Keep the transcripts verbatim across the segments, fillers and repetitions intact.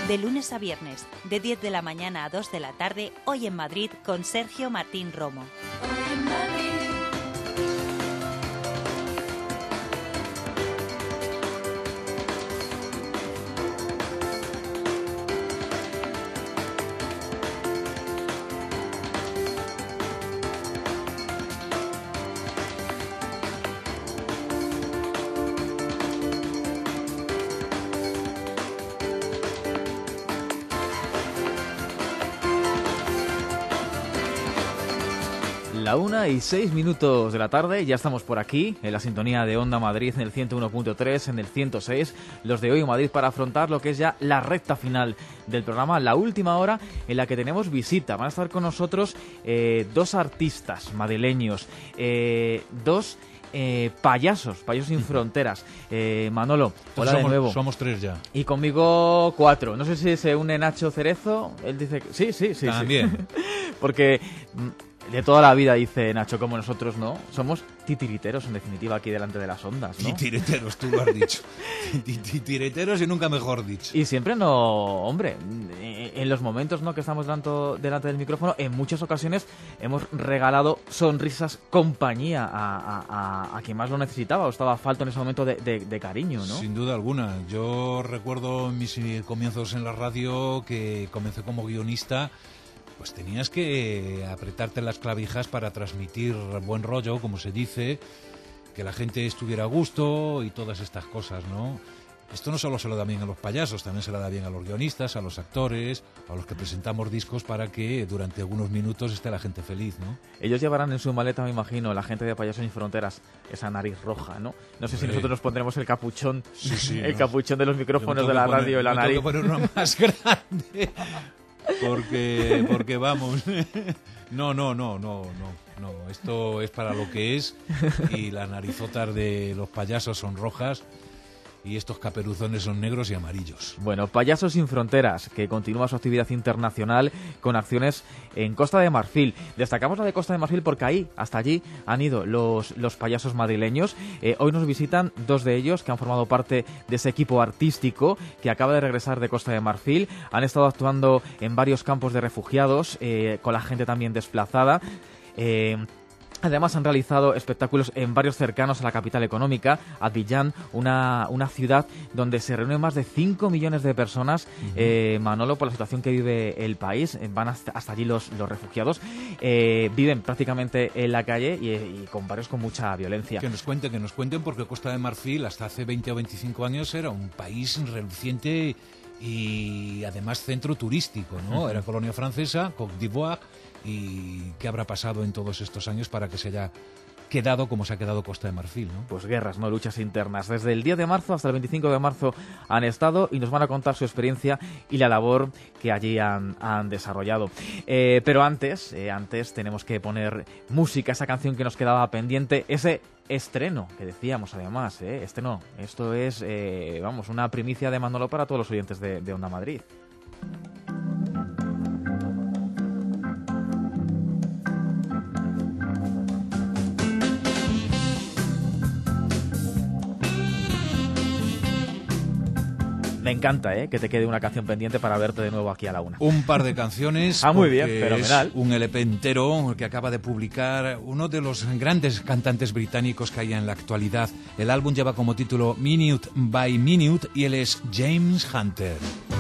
De lunes a viernes, de diez de la mañana a dos de la tarde, Hoy en Madrid, con Sergio Martín Romo. Hoy en Madrid. La una y seis minutos de la tarde, ya estamos por aquí, en la sintonía de Onda Madrid, en el ciento uno punto tres, en el ciento seis, los de Hoy en Madrid, para afrontar lo que es ya la recta final del programa, la última hora en la que tenemos visita. Van a estar con nosotros eh, dos artistas madrileños, eh, dos eh, payasos, payasos sin fronteras. Eh, Manolo, hola somos, de nuevo. Somos tres ya. Y conmigo cuatro. No sé si se une Nacho Cerezo, él dice que sí, sí, sí. También. Sí. Porque de toda la vida, dice Nacho, como nosotros, ¿no? Somos titiriteros, en definitiva, aquí delante de las ondas, ¿no? Titiriteros, tú lo has dicho. Titiriteros y nunca mejor dicho. Y siempre no, hombre, en los momentos, ¿no?, que estamos delante, delante del micrófono, en muchas ocasiones hemos regalado sonrisas, compañía a, a, a quien más lo necesitaba o estaba falto en ese momento de, de, de cariño, ¿no? Sin duda alguna. Yo recuerdo mis comienzos en la radio, que comencé como guionista. Pues tenías que apretarte las clavijas para transmitir buen rollo, como se dice, que la gente estuviera a gusto y todas estas cosas, ¿no? Esto no solo se lo da bien a los payasos, también se lo da bien a los guionistas, a los actores, a los que presentamos discos para que durante algunos minutos esté la gente feliz, ¿no? Ellos llevarán en su maleta, me imagino, la gente de Payasos Sin Fronteras, esa nariz roja, ¿no? No sé Hombre. si nosotros nos pondremos el capuchón, sí, sí, el no. capuchón de los micrófonos de la poner, radio y la yo nariz. Tengo que poner uno más grande. Porque, porque vamos, no, no, no, no, no, no, esto es para lo que es, y las narizotas de los payasos son rojas y estos caperuzones son negros y amarillos. Bueno, Payasos Sin Fronteras, que continúa su actividad internacional con acciones en Costa de Marfil. Destacamos la de Costa de Marfil porque ahí, hasta allí, han ido los, los payasos madrileños. Eh, hoy nos visitan dos de ellos que han formado parte de ese equipo artístico que acaba de regresar de Costa de Marfil. Han estado actuando en varios campos de refugiados, eh, con la gente también desplazada. Eh, Además han realizado espectáculos en barrios cercanos a la capital económica, Abiyán, una, una ciudad donde se reúnen más de cinco millones de personas. Uh-huh. eh, Manolo, por la situación que vive el país, van hasta, hasta allí los, los refugiados, eh, viven prácticamente en la calle y, y con barrios con mucha violencia. Que nos cuenten, que nos cuenten, porque Costa de Marfil hasta hace veinte o veinticinco años era un país reluciente y además centro turístico, ¿no? Uh-huh. Era colonia francesa, Côte d'Ivoire. ¿Y qué habrá pasado en todos estos años para que se haya quedado como se ha quedado Costa de Marfil, ¿no? Pues guerras, no luchas internas. Desde el diez de marzo hasta el veinticinco de marzo han estado y nos van a contar su experiencia y la labor que allí han, han desarrollado. Eh, pero antes, eh, antes tenemos que poner música, esa canción que nos quedaba pendiente, ese estreno que decíamos además, ¿eh? Este no, esto es, eh, vamos, una primicia de Manolo para todos los oyentes de, de Onda Madrid. Me encanta, ¿eh?, que te quede una canción pendiente para verte de nuevo aquí a la una. Un par de canciones. Ah, muy bien, fenomenal. Es un L P entero que acaba de publicar uno de los grandes cantantes británicos que hay en la actualidad. El álbum lleva como título Minute by Minute y él es James Hunter.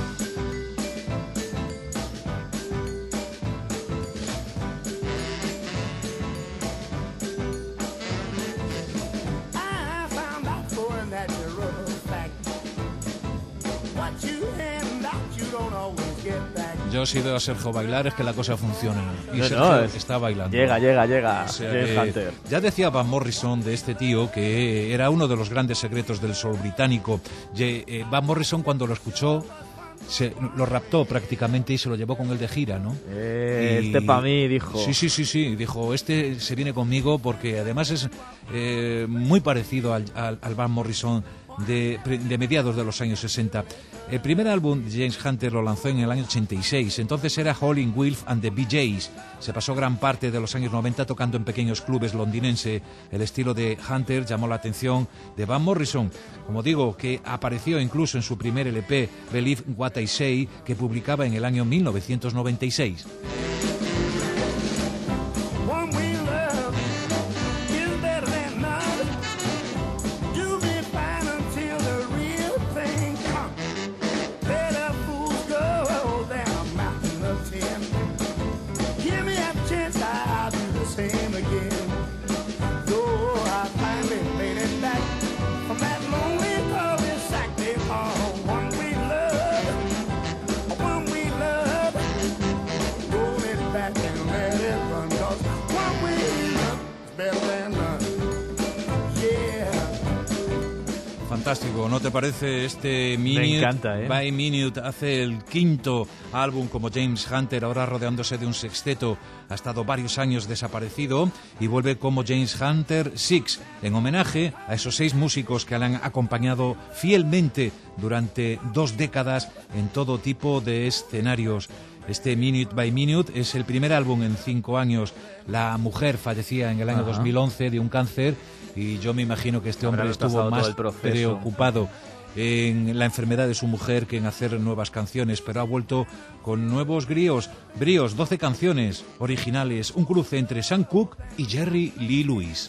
Yo si veo a Sergio bailar es que la cosa funciona. Y no, Sergio no, es... está bailando. Llega, llega, llega. O sea James que, Hunter. Ya decía Van Morrison de este tío que era uno de los grandes secretos del soul británico. Van Morrison, cuando lo escuchó, se lo raptó prácticamente y se lo llevó con él de gira, ¿no? Eh, y... Este para mí, dijo. Sí, sí, sí, sí. Dijo, este se viene conmigo porque además es eh, muy parecido al, al, al Van Morrison de, de mediados de los años sesenta. El primer álbum de James Hunter lo lanzó en el año ochenta y seis, entonces era Howlin' Wolf and the Bee Gees. Se pasó gran parte de los años noventa tocando en pequeños clubes londinenses. El estilo de Hunter llamó la atención de Van Morrison, como digo, que apareció incluso en su primer L P, Believe What I Say, que publicaba en el año mil novecientos noventa y seis. Fantástico, ¿no te parece? Este Minute Me encanta, ¿eh? by Minute hace el quinto álbum como James Hunter, ahora rodeándose de un sexteto. Ha estado varios años desaparecido y vuelve como James Hunter Six, en homenaje a esos seis músicos que le han acompañado fielmente durante dos décadas en todo tipo de escenarios. Este Minute by Minute es el primer álbum en cinco años. La mujer fallecía en el año Ajá. dos mil once de un cáncer y yo me imagino que este hombre estuvo más preocupado en la enfermedad de su mujer que en hacer nuevas canciones, pero ha vuelto con nuevos bríos, bríos, doce canciones originales, un cruce entre Sam Cooke y Jerry Lee Lewis.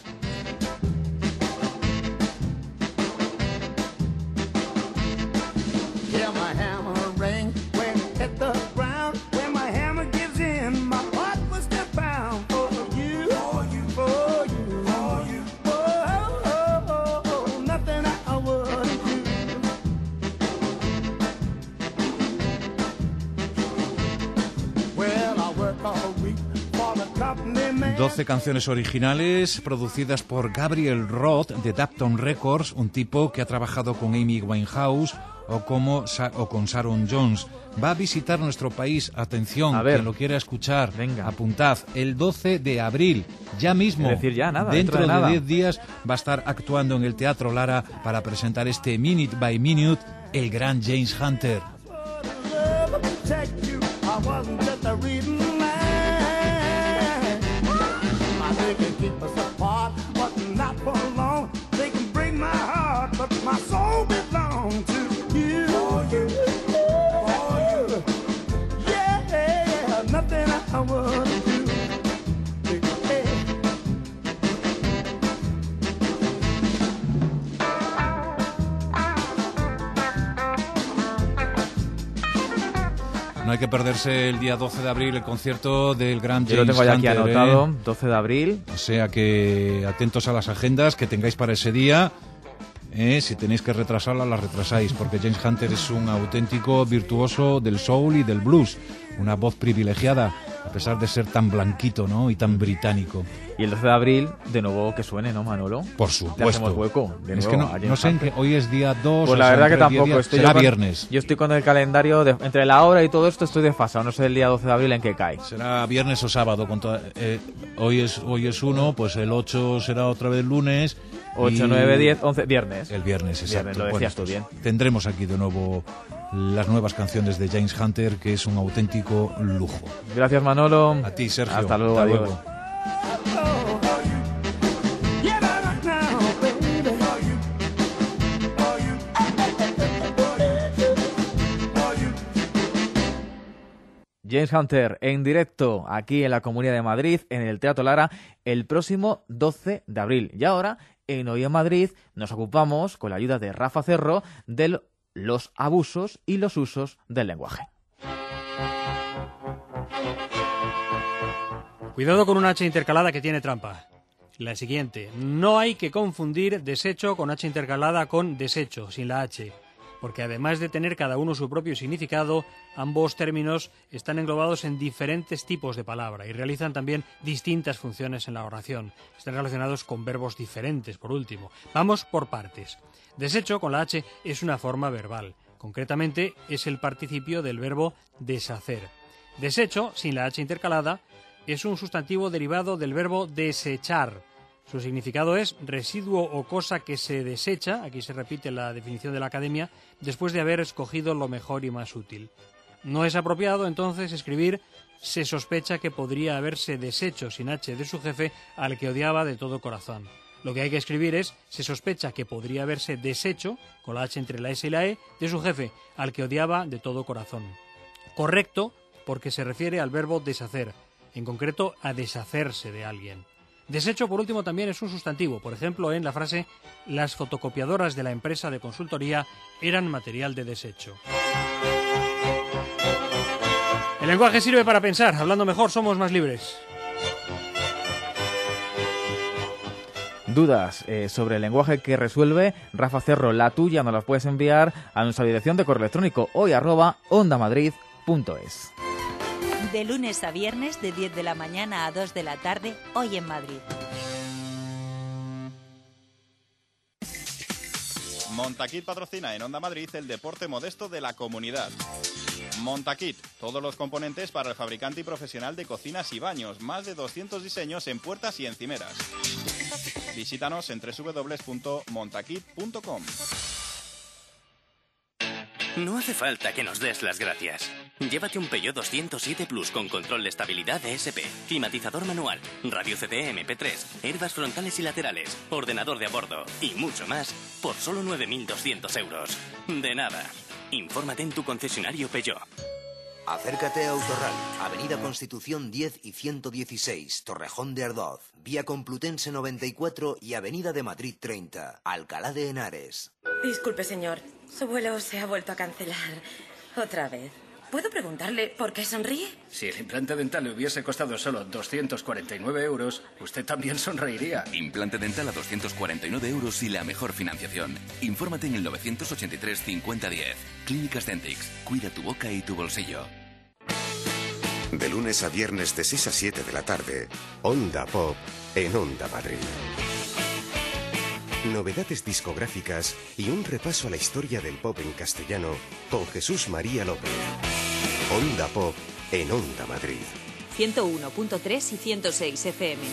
doce canciones originales producidas por Gabriel Roth de Dapton Records, un tipo que ha trabajado con Amy Winehouse o, como, o con Sharon Jones. Va a visitar nuestro país, atención, a ver, quien lo quiera escuchar, venga, apuntad, el doce de abril, ya mismo, es decir, ya nada, dentro, dentro de diez días, va a estar actuando en el Teatro Lara para presentar este Minute by Minute, el gran James Hunter. No hay que perderse el día doce de abril el concierto del gran James Hunter. Yo lo tengo ya aquí anotado, ¿eh? doce de abril. O sea que atentos a las agendas que tengáis para ese día. Eh, si tenéis que retrasarla, la retrasáis, porque James Hunter es un auténtico virtuoso del soul y del blues. Una voz privilegiada, a pesar de ser tan blanquito, ¿no? Y tan británico. Y el doce de abril, de nuevo que suene, ¿no, Manolo? Por supuesto. Le hacemos hueco. De nuevo, es que no, no sé en qué, hoy es día dos. Pues la verdad que tampoco. Estoy será yo con, viernes. Yo estoy con el calendario, de, entre la hora y todo esto estoy desfasado. No sé el día doce de abril en qué cae. Será viernes o sábado. Con toda, eh, hoy es hoy es uno, pues el ocho será otra vez lunes. ocho, nueve, diez, once, viernes. El viernes, exacto. Viernes, lo decías bueno, tú bien. Tendremos aquí de nuevo las nuevas canciones de James Hunter, que es un auténtico lujo. Gracias, Manolo. A ti, Sergio. Hasta luego. Hasta luego. James Hunter en directo aquí en la Comunidad de Madrid, en el Teatro Lara, el próximo doce de abril. Y ahora, en Hoy en Madrid, nos ocupamos, con la ayuda de Rafa Cerro, de los abusos y los usos del lenguaje. Cuidado con una H intercalada que tiene trampa. La siguiente, no hay que confundir desecho con H intercalada con desecho, sin la H. Porque además de tener cada uno su propio significado, ambos términos están englobados en diferentes tipos de palabra y realizan también distintas funciones en la oración. Están relacionados con verbos diferentes, por último. Vamos por partes. Desecho, con la H, es una forma verbal. Concretamente, es el participio del verbo deshacer. Desecho, sin la H intercalada, es un sustantivo derivado del verbo desechar. Su significado es residuo o cosa que se desecha, aquí se repite la definición de la Academia, después de haber escogido lo mejor y más útil. No es apropiado, entonces, escribir se sospecha que podría haberse deshecho sin H de su jefe al que odiaba de todo corazón. Lo que hay que escribir es se sospecha que podría haberse deshecho, con la H entre la S y la E, de su jefe al que odiaba de todo corazón. Correcto, porque se refiere al verbo deshacer, en concreto a deshacerse de alguien. Desecho, por último, también es un sustantivo, por ejemplo, en la frase las fotocopiadoras de la empresa de consultoría eran material de desecho. El lenguaje sirve para pensar, hablando mejor somos más libres. Dudas eh, sobre el lenguaje que resuelve, Rafa Cerro, la tuya nos las puedes enviar a nuestra dirección de correo electrónico hoy arroba ondamadrid punto es. De lunes a viernes, de diez de la mañana a dos de la tarde, Hoy en Madrid. Montaquit patrocina en Onda Madrid el deporte modesto de la comunidad. Montaquit, todos los componentes para el fabricante y profesional de cocinas y baños, más de doscientos diseños en puertas y encimeras. Visítanos en doble u doble u doble u punto montaquit punto com. No hace falta que nos des las gracias. Llévate un Peugeot doscientos siete Plus con control de estabilidad E S P, climatizador manual, radio C D M P tres, airbags frontales y laterales, ordenador de a bordo y mucho más por solo nueve mil doscientos euros. De nada. Infórmate en tu concesionario Peugeot. Acércate a Autorral, Avenida Constitución diez y ciento dieciséis, Torrejón de Ardoz, Vía Complutense noventa y cuatro y Avenida de Madrid treinta, Alcalá de Henares. Disculpe, señor. Su vuelo se ha vuelto a cancelar. Otra vez. ¿Puedo preguntarle por qué sonríe? Si el implante dental le hubiese costado solo doscientos cuarenta y nueve euros, usted también sonreiría. Implante dental a doscientos cuarenta y nueve euros y la mejor financiación. Infórmate en el novecientos ochenta y tres cincuenta diez. Clínicas Dentix. Cuida tu boca y tu bolsillo. De lunes a viernes de seis a siete de la tarde, Onda Pop en Onda Madrid. Novedades discográficas y un repaso a la historia del pop en castellano con Jesús María López. Onda Pop en Onda Madrid. ciento uno punto tres y ciento seis F M.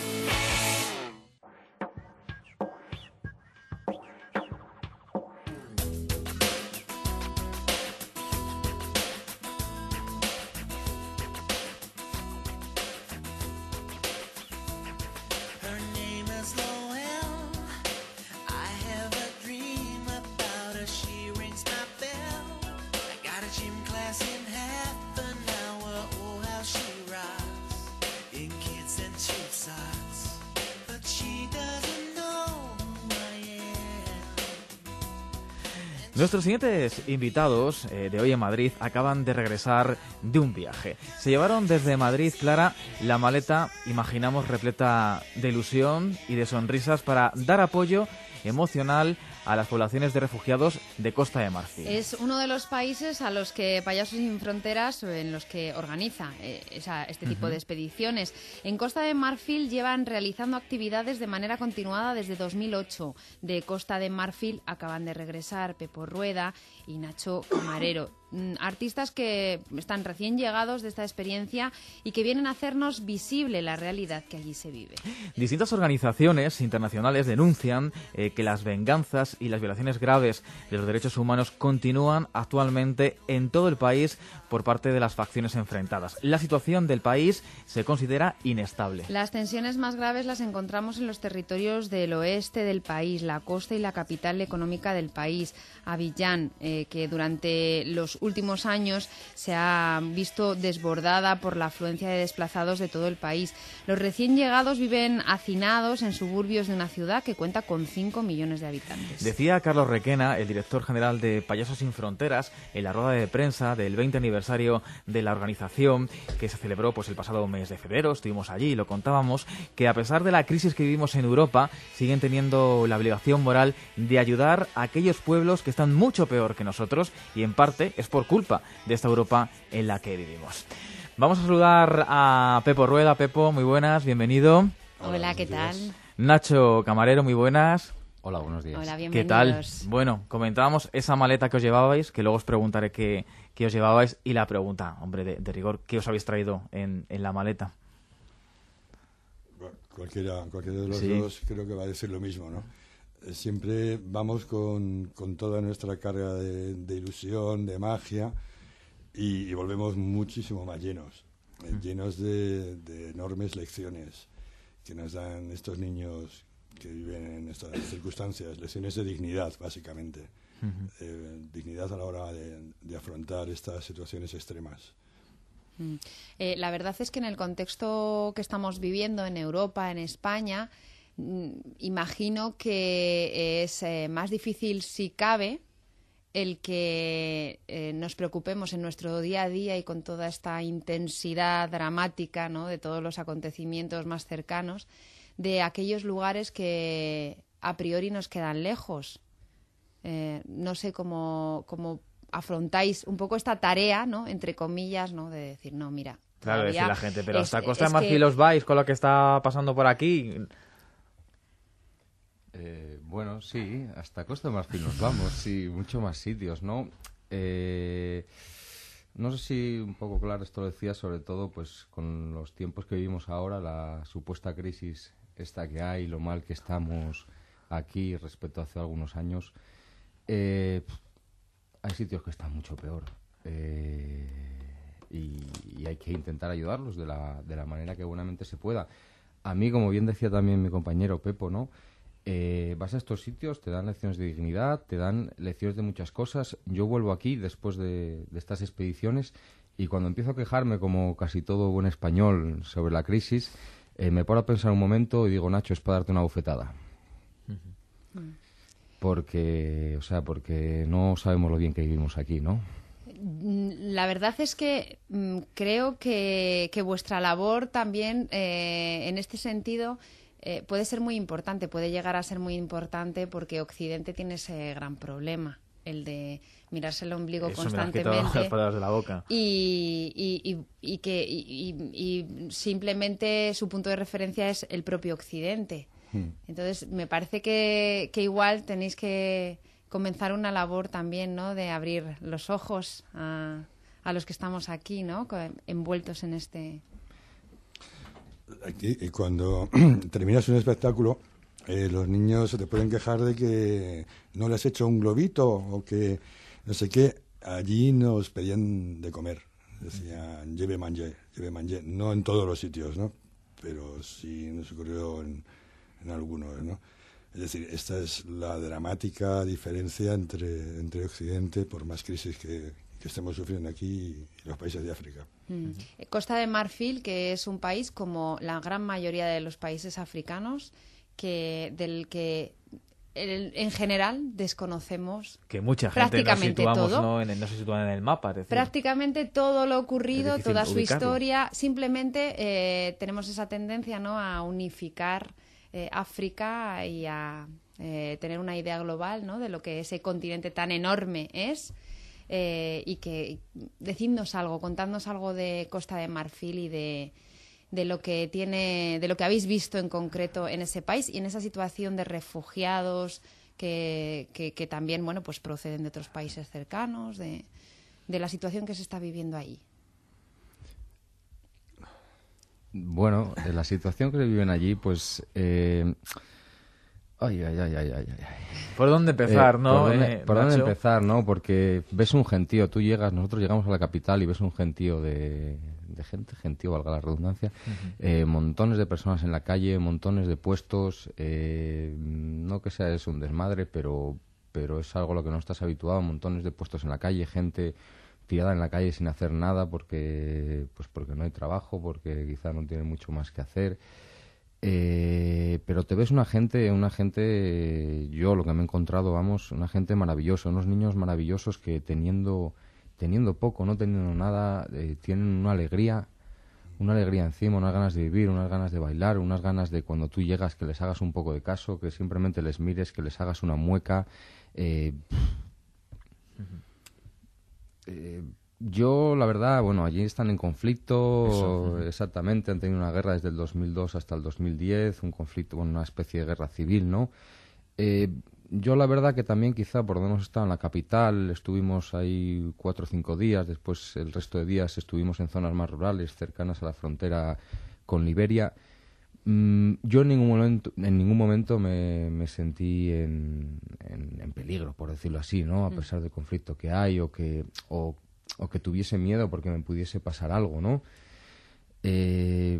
Nuestros siguientes invitados eh, de Hoy en Madrid acaban de regresar de un viaje. Se llevaron desde Madrid, Clara, la maleta, imaginamos, repleta de ilusión y de sonrisas para dar apoyo emocional a las poblaciones de refugiados de Costa de Marfil. Es uno de los países a los que Payasos Sin Fronteras, en los que organiza eh, esa, este tipo uh-huh. de expediciones. En Costa de Marfil llevan realizando actividades de manera continuada desde dos mil ocho. De Costa de Marfil acaban de regresar Pepo Rueda y Nacho Camarero. Artistas que están recién llegados de esta experiencia y que vienen a hacernos visible la realidad que allí se vive. Distintas organizaciones internacionales denuncian eh, que las venganzas y las violaciones graves de los derechos humanos continúan actualmente en todo el país por parte de las facciones enfrentadas. La situación del país se considera inestable. Las tensiones más graves las encontramos en los territorios del oeste del país, la costa y la capital económica del país, Abiyán, eh, que durante los últimos años se ha visto desbordada por la afluencia de desplazados de todo el país. Los recién llegados viven hacinados en suburbios de una ciudad que cuenta con cinco millones de habitantes. Decía Carlos Requena, el director general de Payasos Sin Fronteras, en la rueda de prensa del veinte aniversario de la organización que se celebró pues el pasado mes de febrero. Estuvimos allí y lo contábamos, que a pesar de la crisis que vivimos en Europa, siguen teniendo la obligación moral de ayudar a aquellos pueblos que están mucho peor que nosotros, y en parte es por culpa de esta Europa en la que vivimos. Vamos a saludar a Pepo Rueda. Pepo, muy buenas, bienvenido. Hola, ¿qué tal? Nacho Camarero, muy buenas. Hola, buenos días. Hola, bienvenidos. ¿Qué tal? Bueno, comentábamos esa maleta que os llevabais, que luego os preguntaré qué, qué os llevabais, y la pregunta, hombre, de, de rigor, ¿qué os habéis traído en, en la maleta? Cualquiera, cualquiera de los sí. dos creo que va a decir lo mismo, ¿no? Siempre vamos con, con toda nuestra carga de, de ilusión, de magia, y, y volvemos muchísimo más llenos, eh, llenos de, de enormes lecciones que nos dan estos niños que viven en estas circunstancias, lecciones de dignidad, básicamente. Uh-huh. eh, dignidad a la hora de, de afrontar estas situaciones extremas. Mm. Eh, la verdad es que en el contexto que estamos viviendo en Europa, en España, mm, imagino que es eh, más difícil, si cabe, el que eh, nos preocupemos en nuestro día a día y con toda esta intensidad dramática, ¿no?, de todos los acontecimientos más cercanos, de aquellos lugares que a priori nos quedan lejos. Eh, no sé cómo, cómo afrontáis un poco esta tarea, ¿no?, entre comillas, ¿no?, de decir, no, mira... Claro, decir la gente, pero es, hasta Costa de es Marfil que... os vais con lo que está pasando por aquí. Eh, bueno, sí, hasta Costa de Marfil nos vamos, sí, mucho más sitios, ¿no? Eh, no sé si un poco claro esto lo decía, sobre todo pues con los tiempos que vivimos ahora, la supuesta crisis esta que hay, lo mal que estamos aquí respecto a hace algunos años. Eh, hay sitios que están mucho peor eh, y, y hay que intentar ayudarlos de la, de la manera que buenamente se pueda. A mí, como bien decía también mi compañero Pepo, ¿no? Eh, vas a estos sitios, te dan lecciones de dignidad, te dan lecciones de muchas cosas. Yo vuelvo aquí después de, de estas expediciones y cuando empiezo a quejarme, como casi todo buen español, sobre la crisis, eh, me paro a pensar un momento y digo, Nacho, es para darte una bofetada. Uh-huh. Mm. Porque, o sea, porque no sabemos lo bien que vivimos aquí, ¿no? La verdad es que mm, creo que, que vuestra labor también, eh, en este sentido, eh, puede ser muy importante, puede llegar a ser muy importante porque Occidente tiene ese gran problema, el de mirarse el ombligo Eso constantemente. me las quito las palabras de la boca. Y, y, y, y que y, y simplemente su punto de referencia es el propio Occidente. Entonces, me parece que, que igual tenéis que comenzar una labor también, ¿no?, de abrir los ojos a, a los que estamos aquí, ¿no?, envueltos en este... Aquí, y cuando terminas un espectáculo, eh, los niños se te pueden quejar de que no les has hecho un globito o que no sé qué. Allí nos pedían de comer. Decían, lleve mangé, lleve mangé. No en todos los sitios, ¿no? Pero sí nos ocurrió en... en algunos, ¿no? Es decir, esta es la dramática diferencia entre, entre Occidente, por más crisis que, que estemos sufriendo aquí, y los países de África. Mm. Costa de Marfil, que es un país como la gran mayoría de los países africanos, que del que el, en general desconocemos que mucha gente prácticamente no situamos, todo. No, en el, no se sitúan en el mapa. Es decir, prácticamente todo lo ocurrido, toda su ubicarlo. historia. Simplemente eh, tenemos esa tendencia, ¿no?, a unificar Eh, África y a eh, tener una idea global, ¿no?, de lo que ese continente tan enorme es, eh, y que decidnos algo, contadnos algo de Costa de Marfil y de, de lo que tiene, de lo que habéis visto en concreto en ese país y en esa situación de refugiados que, que, que también, bueno, pues proceden de otros países cercanos, de, de la situación que se está viviendo ahí. Bueno, en la situación que viven allí, pues... Eh... Ay, ay, ay, ay, ay, ay. ¿Por dónde empezar, eh, no? ¿Por dónde, eh, ¿por dónde Nacho? empezar, no? Porque ves un gentío, tú llegas, nosotros llegamos a la capital y ves un gentío de, de gente, gentío, valga la redundancia, uh-huh. eh, montones de personas en la calle, montones de puestos, eh, no que sea eso un desmadre, pero, pero es algo a lo que no estás habituado, montones de puestos en la calle, gente tirada en la calle sin hacer nada porque pues porque no hay trabajo, porque quizá no tienen mucho más que hacer. Eh, pero te ves una gente, una gente, yo lo que me he encontrado, vamos, una gente maravillosa, unos niños maravillosos que teniendo teniendo poco, no teniendo nada, eh, tienen una alegría, una alegría encima, unas ganas de vivir, unas ganas de bailar, unas ganas de cuando tú llegas que les hagas un poco de caso, que simplemente les mires, que les hagas una mueca. Eh, uh-huh. eh, Yo, la verdad, bueno, allí están en conflicto, Eso. exactamente, han tenido una guerra desde el dos mil dos hasta el dos mil diez, un conflicto, bueno, una especie de guerra civil, ¿no? Eh, yo, la verdad, que también quizá por donde hemos estado en la capital, estuvimos ahí cuatro o cinco días, después el resto de días estuvimos en zonas más rurales, cercanas a la frontera con Liberia. Mm, yo en ningún momento, en ningún momento me, me sentí en, en, en peligro, por decirlo así, ¿no? A pesar del conflicto que hay o que, o, o que tuviese miedo porque me pudiese pasar algo, ¿no? Eh,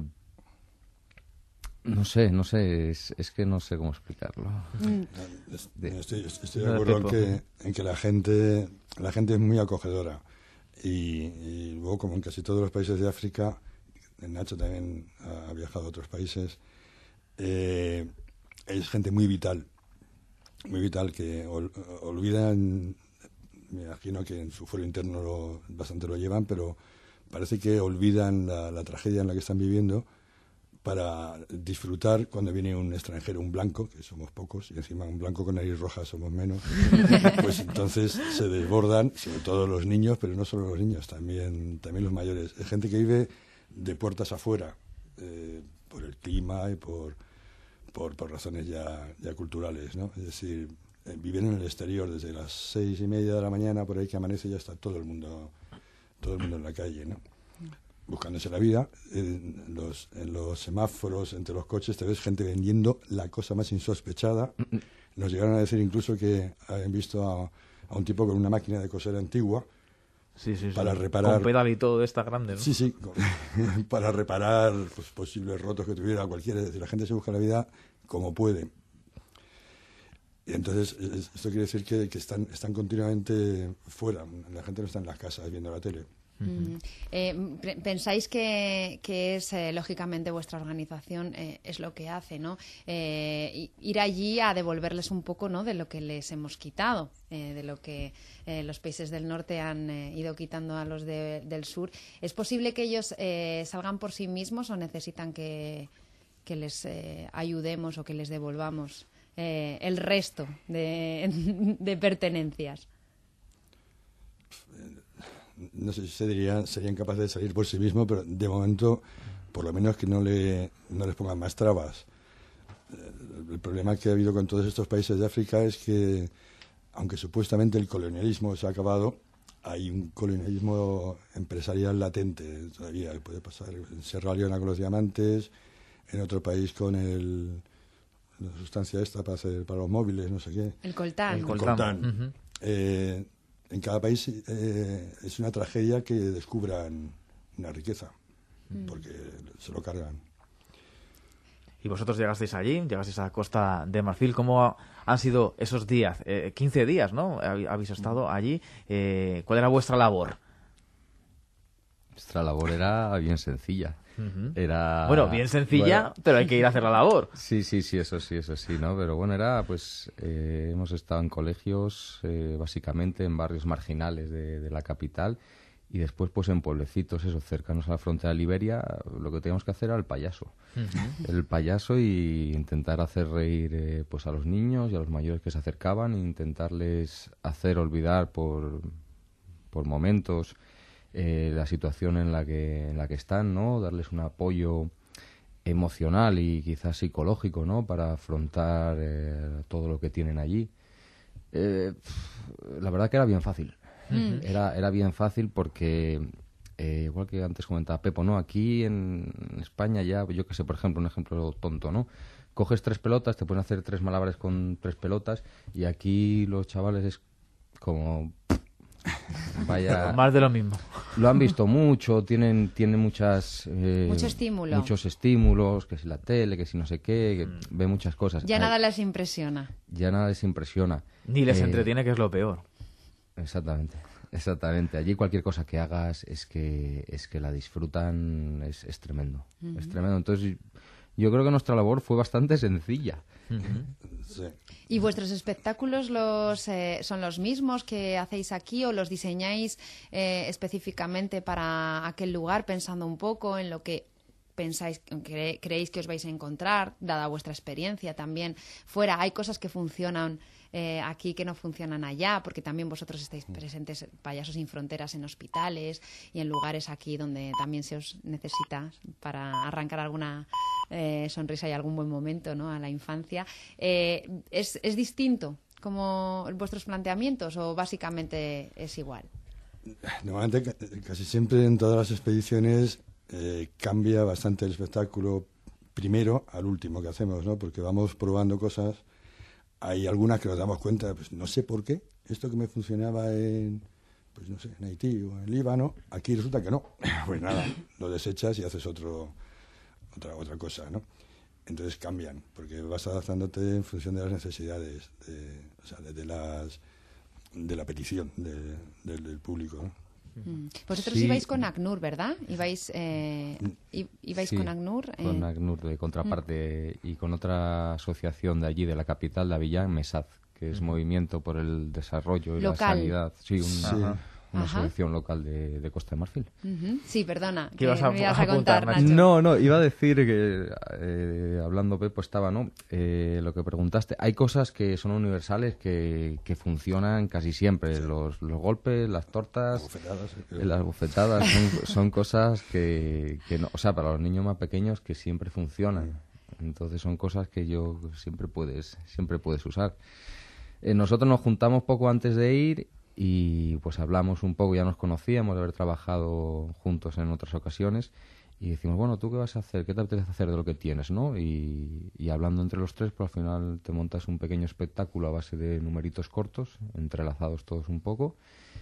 no sé, no sé, es, es que no sé cómo explicarlo. De, estoy, estoy de acuerdo en que, en que la gente, la gente es muy acogedora y, y luego, como en casi todos los países de África, Nacho también ha viajado a otros países, eh, es gente muy vital, muy vital, que ol, olvidan, me imagino que en su fuero interno lo, bastante lo llevan, pero parece que olvidan la, la tragedia en la que están viviendo para disfrutar cuando viene un extranjero, un blanco, que somos pocos, y encima un blanco con nariz roja somos menos, pues entonces se desbordan, sobre todo los niños, pero no solo los niños, también, también los mayores. Es gente que vive de puertas afuera, eh, por el clima y por, por, por razones ya, ya culturales, ¿no? Es decir, eh, viven en el exterior desde las seis y media de la mañana, por ahí que amanece, ya está todo el mundo, todo el mundo en la calle, ¿no? Buscándose la vida. En los, en los semáforos, entre los coches, te ves gente vendiendo la cosa más insospechada. Nos llegaron a decir incluso que habían visto a, a un tipo con una máquina de coser antigua, Sí, sí, sí. para reparar... Con pedal y todo de esta grande, ¿no? Sí, sí, con... para reparar pues, posibles rotos que tuviera cualquiera. Es decir, la gente se busca la vida como puede. Y entonces, es, esto quiere decir que, que están, están continuamente fuera. La gente no está en las casas viendo la tele. Uh-huh. eh, ¿Pensáis que, que es, eh, lógicamente, vuestra organización eh, es lo que hace, ¿no? Eh, ir allí a devolverles un poco, ¿no?, de lo que les hemos quitado, eh, de lo que eh, los países del norte han eh, ido quitando a los de, del sur. ¿Es posible que ellos eh, salgan por sí mismos o necesitan que, que les eh, ayudemos o que les devolvamos eh, el resto de, de pertenencias? No sé si se diría, serían capaces de salir por sí mismos, pero de momento, por lo menos que no, le, no les pongan más trabas. El, el problema que ha habido con todos estos países de África es que, aunque supuestamente el colonialismo se ha acabado, hay un colonialismo empresarial latente todavía, que puede pasar en Sierra Leona con los diamantes, en otro país con el, la sustancia esta para hacer para los móviles, no sé qué. El coltán. El coltán. Uh-huh. eh, En cada país eh, es una tragedia que descubran una riqueza, mm. porque se lo cargan. Y vosotros llegasteis allí, llegasteis a Costa de Marfil. ¿Cómo han sido esos días? Eh, quince días, ¿no? Habéis estado allí. Eh, ¿Cuál era vuestra labor? Nuestra labor era bien sencilla. Uh-huh. Era... Bueno, bien sencilla, bueno, pero hay que ir a hacer la labor. Sí, sí, sí, eso sí, eso sí, ¿no? Pero bueno, era, pues, eh, hemos estado en colegios, eh, básicamente en barrios marginales de, de la capital, y después, pues, en pueblecitos, eso, cercanos a la frontera de Liberia, lo que teníamos que hacer era el payaso. Uh-huh. El payaso y intentar hacer reír, eh, pues, a los niños y a los mayores que se acercaban, e intentarles hacer olvidar por, por momentos... Eh, la situación en la que en la que están, ¿no? Darles un apoyo emocional y quizás psicológico, ¿no? Para afrontar eh, todo lo que tienen allí. Eh, la verdad que era bien fácil. Mm. Era era bien fácil porque eh, igual que antes comentaba Pepo, ¿no? Aquí en España ya, yo que sé, por ejemplo, un ejemplo tonto, ¿no? Coges tres pelotas, te pueden hacer tres malabares con tres pelotas, y aquí los chavales es como... Vaya, más de lo mismo. Lo han visto mucho, tienen tienen muchas eh, Mucho estímulo. muchos estímulos, que si la tele, que si no sé qué, que mm. ve muchas cosas. Ya Ay, nada les impresiona. Ya nada les impresiona. Ni les eh, entretiene, que es lo peor. Exactamente, exactamente. Allí cualquier cosa que hagas es que es que la disfrutan, es, es tremendo, uh-huh. es tremendo. Entonces yo creo que nuestra labor fue bastante sencilla. Uh-huh. Sí. ¿Y vuestros espectáculos los eh, son los mismos que hacéis aquí o los diseñáis eh, específicamente para aquel lugar, pensando un poco en lo que pensáis, cre- creéis que os vais a encontrar, dada vuestra experiencia también fuera? Hay cosas que funcionan eh, aquí que no funcionan allá, porque también vosotros estáis presentes, Payasos Sin Fronteras, en hospitales y en lugares aquí donde también se os necesita para arrancar alguna eh, sonrisa y algún buen momento, ¿no?, a la infancia. Eh, ¿es, ¿Es distinto como vuestros planteamientos o básicamente es igual? Normalmente, casi siempre en todas las expediciones eh, cambia bastante el espectáculo primero al último que hacemos, ¿no? Porque vamos probando cosas. Hay algunas que nos damos cuenta, pues no sé por qué, esto que me funcionaba en, pues no sé, en Haití o en Líbano, aquí resulta que no. Pues nada, lo desechas y haces otro, otra, otra cosa, ¿no? Entonces cambian, porque vas adaptándote en función de las necesidades, de, o sea, de, de las de la petición de, de, del público, ¿no? Mm. Vosotros Sí. ibais con ACNUR, ¿verdad? Ibais, eh, i- ibais Sí, con ACNUR. eh, con ACNUR de contraparte y con otra asociación de allí, de la capital de Avillán, MESAD, que es Movimiento por el Desarrollo y Local. la Sanidad. Sí, un- Sí. una Ajá. asociación local de, de Costa de Marfil. Ujú. Sí, perdona. ¿Qué que ibas a- me ibas a a contar, apuntar, Nacho. No, no, iba a decir que, eh, hablando Pepo, estaba, ¿no? Eh, lo que preguntaste, hay cosas que son universales que, que funcionan casi siempre. Los, los golpes, las tortas, Bofetadas, sí, eh, pero- las bofetadas, son, son cosas que, que no, o sea, para los niños más pequeños que siempre funcionan. Entonces son cosas que yo siempre puedes, siempre puedes usar. Eh, nosotros nos juntamos poco antes de ir y pues hablamos un poco, ya nos conocíamos de haber trabajado juntos en otras ocasiones y decimos, bueno, ¿tú qué vas a hacer? ¿Qué te apetece hacer de lo que tienes? ¿No? Y, y hablando entre los tres, pues al final te montas un pequeño espectáculo a base de numeritos cortos, entrelazados todos un poco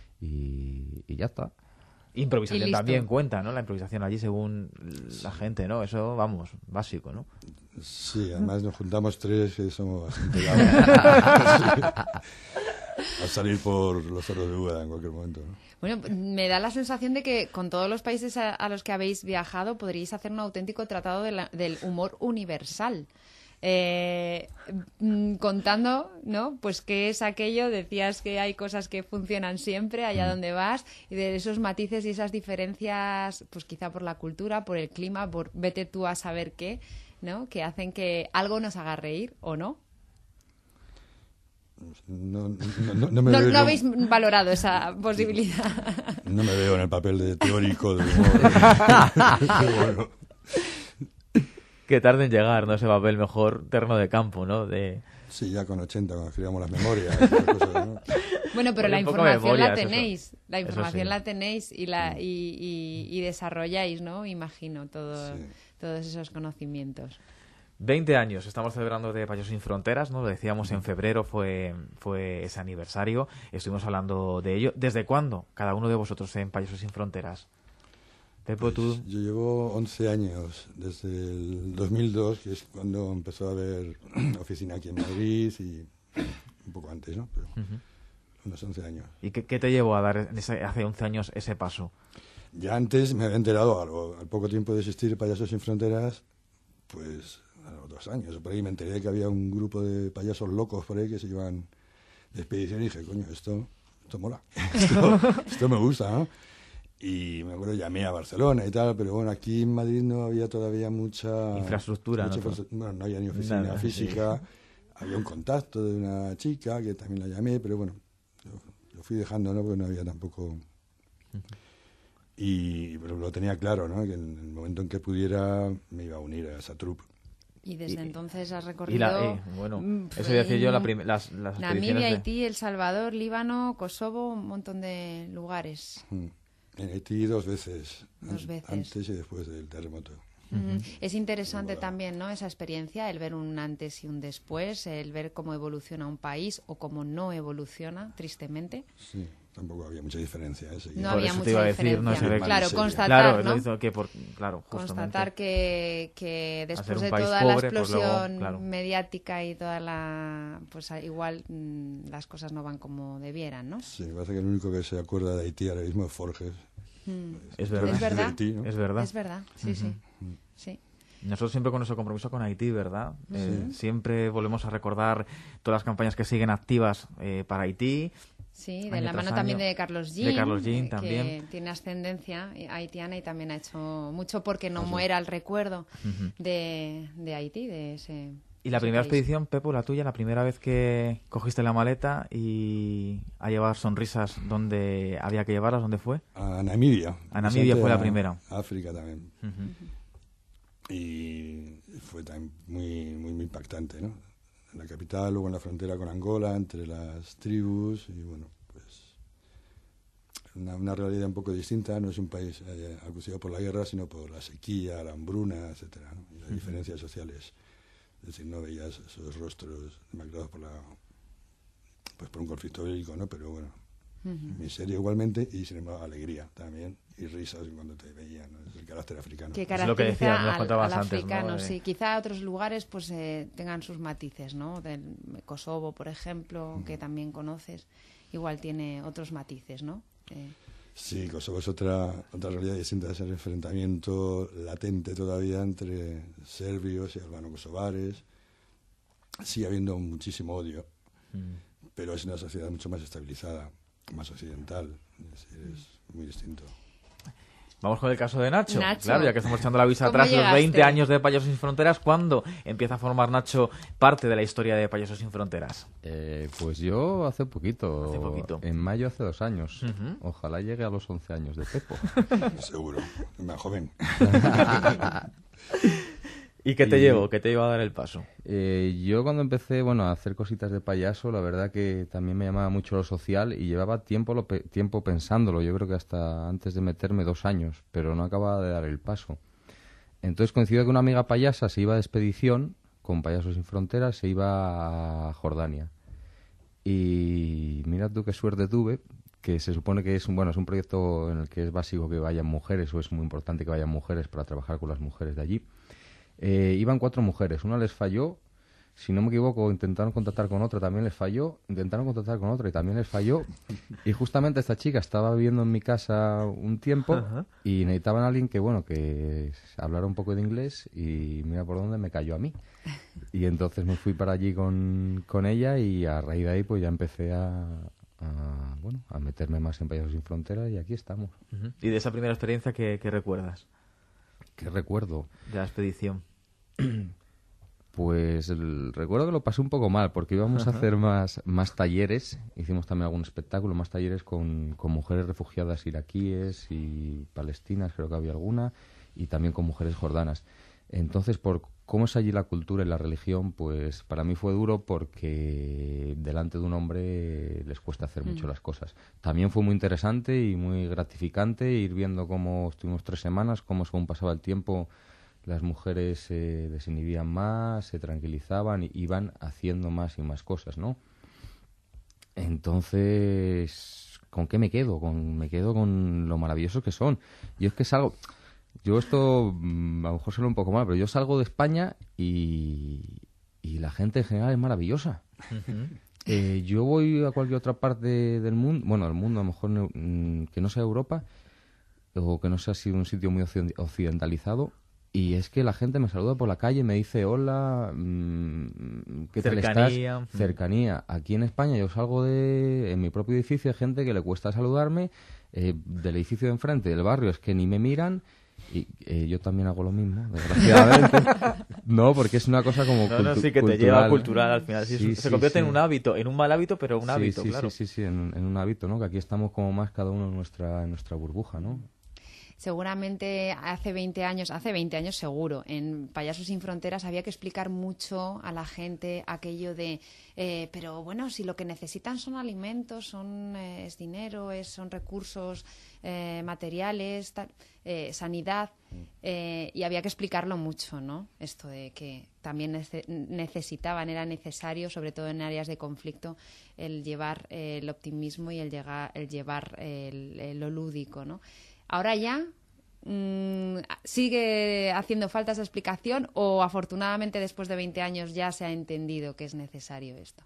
y, y ya está. Y Improvisación listo. también cuenta, ¿no? La improvisación allí según la gente, ¿no? Eso, vamos, básico, ¿no? Sí, además nos juntamos tres que somos bastante llamados. A salir por los cerros de Úbeda en cualquier momento, ¿no? Bueno, me da la sensación de que con todos los países a, a los que habéis viajado podríais hacer un auténtico tratado de la- del humor universal. Eh, mm, contando, ¿no? Pues qué es aquello, decías que hay cosas que funcionan siempre allá donde vas y de esos matices y esas diferencias, pues quizá por la cultura, por el clima, por vete tú a saber qué, ¿no? Que hacen que algo nos haga reír o no. No, no, no, no me No, veo no yo- habéis valorado esa posibilidad. no me veo en el papel de teórico del humor. Pero bueno, Que tarde en llegar, ¿no? Ese papel mejor terreno de campo, ¿no? De... sí, ya con ochenta, cuando escribíamos las memorias. y esas cosas, ¿no? Bueno, pero Oye, la un poco información memorias, la eso. tenéis, la Eso información sí. la tenéis y la y, y- y desarrolláis, ¿no? Imagino todo, Sí. todos esos conocimientos. veinte años estamos celebrando de Payasos Sin Fronteras, ¿no? Lo decíamos en febrero, fue, fue ese aniversario, estuvimos hablando de ello. ¿Desde cuándo cada uno de vosotros en Payasos Sin Fronteras? Pepo, tú... Yo llevo once años, desde el dos mil dos, que es cuando empezó a haber oficina aquí en Madrid y un poco antes, ¿no? Pero Ujú. unos once años. ¿Y qué, qué te llevó a dar en ese- hace once años ese paso? Ya antes me había enterado, algo, al poco tiempo de existir Payasos Sin Fronteras, pues a los dos años, por ahí me enteré que había un grupo de payasos locos por ahí que se iban de expedición y dije, coño, esto, esto mola, esto, esto me gusta, ¿no? Y me acuerdo, llamé a Barcelona y tal, pero bueno, aquí en Madrid no había todavía mucha... Infraestructura, mucha ¿no? infra- Bueno, no había ni oficina Nada, física, había un contacto de una chica que también la llamé, pero bueno, yo, lo fui dejando, ¿no? Porque no había tampoco... Y pero lo tenía claro, ¿no? Que en el momento en que pudiera me iba a unir a esa troupe. Y desde Y- entonces has Y recorrido... la, eh, bueno, mm, eso iba a decir yo, la en prim- las, las Namibia, expediciones de- Haití, El Salvador, Líbano, Kosovo, un montón de lugares. Mm. En Haití dos veces. Dos an- veces. Antes y después del terremoto. Ujú. Es interesante también, ¿no? Esa experiencia, el ver un antes y un después, el ver cómo evoluciona un país o cómo no evoluciona, tristemente. Sí, tampoco había mucha diferencia. ¿eh? Seguía- No Por había eso te mucha iba a decir, no se diferencia. ve Claro, Sí. constatar, Claro, ¿no? lo hizo que por, claro, justamente. Constatar que, que ser después un de país toda pobre, la pues luego, explosión claro. mediática y toda la... pues a- igual mm, las cosas no van como debieran, ¿no? Sí, me parece que el único que se acuerda de Haití ahora mismo es Forges. Mm. Es verdad. Es verdad. De Haití, ¿no? Es verdad. Es verdad, sí, sí. Ujú. Sí. Nosotros siempre con nuestro compromiso con Haití, ¿verdad? Eh, Sí. siempre volvemos a recordar todas las campañas que siguen activas eh, para Haití. Sí, de Año la tras mano también año. de Carlos De Jean, Carlos Jean eh, también. que tiene ascendencia haitiana y también ha hecho mucho porque no Ah, sí. muera el recuerdo Ujú. de, de Haití, de ese Y la ese primera país. expedición, Pepo, la tuya, la primera vez que cogiste la maleta y a llevar sonrisas donde había que llevarlas, ¿dónde fue? A Namibia. A Namibia fue la A- primera. a África también. Ujú. Y fue también muy, muy, muy impactante, ¿no? En la capital, luego en la frontera con Angola, entre las tribus, y bueno, pues una, una realidad un poco distinta. No es un país eh, acuciado por la guerra, sino por la sequía, la hambruna, etcétera, ¿no? Y las uh-huh. diferencias sociales. Es decir, no veías esos rostros demacrados por la pues por un conflicto bélico, ¿no? Pero bueno, uh-huh. miseria igualmente y sin embargo alegría también y risas cuando te veían, ¿no? Es el carácter africano. Que caracteriza es lo que decías, nos contabas al, al antes, africano, ¿no? Sí, quizá otros lugares pues eh, tengan sus matices, ¿no? Del Kosovo, por ejemplo, uh-huh. que también conoces, igual tiene otros matices, ¿no? Eh. Sí, Kosovo es otra otra realidad distinta, es el enfrentamiento latente todavía entre serbios y albano-kosovares. Sigue habiendo muchísimo odio, mm. pero es una sociedad mucho más estabilizada, más occidental, es decir, es muy distinto. Vamos con el caso de Nacho. Nacho. Claro, ya que estamos echando la vista atrás, los veinte años de Payasos Sin Fronteras, ¿cuándo empieza a formar Nacho parte de la historia de Payasos Sin Fronteras? Eh, pues yo hace poquito. Hace poquito. En mayo hace dos años. Uh-huh. Ojalá llegue a los once años de Pepo. Seguro, más joven. ¿Y qué te y, llevó? ¿Qué te llevó a dar el paso? Eh, yo cuando empecé, bueno, a hacer cositas de payaso, la verdad que también me llamaba mucho lo social y llevaba tiempo, lo pe- tiempo pensándolo. Yo creo que hasta antes de meterme dos años, pero no acababa de dar el paso. Entonces coincidió que una amiga payasa se iba de expedición con Payasos Sin Fronteras, se iba a Jordania. Y mira tú qué suerte tuve, que se supone que es un, bueno, es un proyecto en el que es básico que vayan mujeres, o es muy importante que vayan mujeres para trabajar con las mujeres de allí. Eh, iban cuatro mujeres, una les falló, si no me equivoco, intentaron contactar con otra, también les falló, intentaron contactar con otra y también les falló, y justamente esta chica estaba viviendo en mi casa un tiempo uh-huh. y necesitaban a alguien que, bueno, que hablara un poco de inglés y mira por dónde me cayó a mí. Y entonces me fui para allí con, con ella y a raíz de ahí pues ya empecé a, a, bueno, a meterme más en Payasos Sin Fronteras y aquí estamos. Uh-huh. ¿Y de esa primera experiencia qué, qué recuerdas? ¿Qué recuerdo? De la expedición. Pues el, recuerdo que lo pasé un poco mal, porque íbamos uh-huh. a hacer más, más talleres, hicimos también algún espectáculo, más talleres con, con mujeres refugiadas iraquíes y palestinas, creo que había alguna, y también con mujeres jordanas. Entonces, por cómo es allí la cultura y la religión, pues para mí fue duro porque delante de un hombre les cuesta hacer mucho mm. las cosas. También fue muy interesante y muy gratificante ir viendo cómo estuvimos tres semanas, cómo según pasaba el tiempo las mujeres se desinhibían más, se tranquilizaban y iban haciendo más y más cosas, ¿no? Entonces, ¿con qué me quedo? Con, me quedo con lo maravillosos que son. Yo es que salgo... Yo esto, a lo mejor suena un poco mal, pero yo salgo de España y, y la gente en general es maravillosa. Uh-huh. Eh, yo voy a cualquier otra parte del mundo, bueno, del mundo a lo mejor no, que no sea Europa o que no sea así un sitio muy occidentalizado, y es que la gente me saluda por la calle, me dice hola, mmm, ¿qué tal estás? Cercanía. Aquí en España yo salgo de, en mi propio edificio hay gente que le cuesta saludarme, eh, del edificio de enfrente, del barrio, es que ni me miran. Y eh, yo también hago lo mismo, desgraciadamente. No, porque es una cosa como no, no, cultu- sí que cultural. te lleva cultural al final. Sí, sí, se sí, convierte sí. en un hábito, en un mal hábito, pero un sí, hábito, sí, claro. Sí, sí, sí, en, en un hábito, ¿no? Que aquí estamos como más cada uno en nuestra, en nuestra burbuja, ¿no? Seguramente hace veinte años, hace veinte años seguro, en Payasos Sin Fronteras había que explicar mucho a la gente aquello de, eh, pero bueno, si lo que necesitan son alimentos, son eh, es dinero, es, son recursos eh, materiales, tal, eh, sanidad, eh, y había que explicarlo mucho, ¿no? Esto de que también nece- necesitaban, era necesario, sobre todo en áreas de conflicto, el llevar eh, el optimismo y el, llegar, el llevar eh, el, el, lo lúdico, ¿no? Ahora ya mmm, sigue haciendo falta esa explicación o afortunadamente después de veinte años ya se ha entendido que es necesario esto.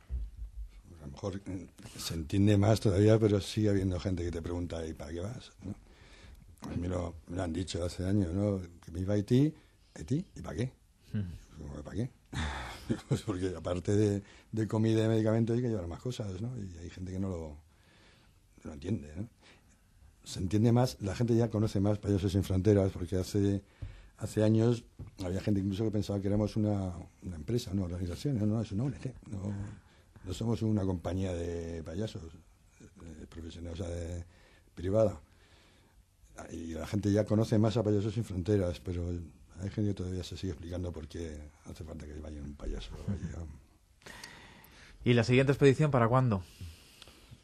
A lo mejor eh, se entiende más todavía, pero sigue habiendo gente que te pregunta ¿y para qué vas? ¿No? A mí lo, me lo han dicho hace años, ¿no? Que me iba a Haití, ¿Haití? ¿Y para qué? Hmm. ¿Para qué? Pues porque aparte de, de comida y medicamentos hay que llevar más cosas, ¿no? Y hay gente que no lo, no lo entiende, ¿no? Se entiende más, la gente ya conoce más Payasos Sin Fronteras, porque hace hace años había gente incluso que pensaba que éramos una, una empresa, una organización. No, no, es una O N G, no, no somos una compañía de payasos de profesionales, o sea, de, privada. Y la gente ya conoce más a Payasos Sin Fronteras, pero hay gente que todavía se sigue explicando por qué hace falta que vaya un payaso allá. ¿Y la siguiente expedición para cuándo?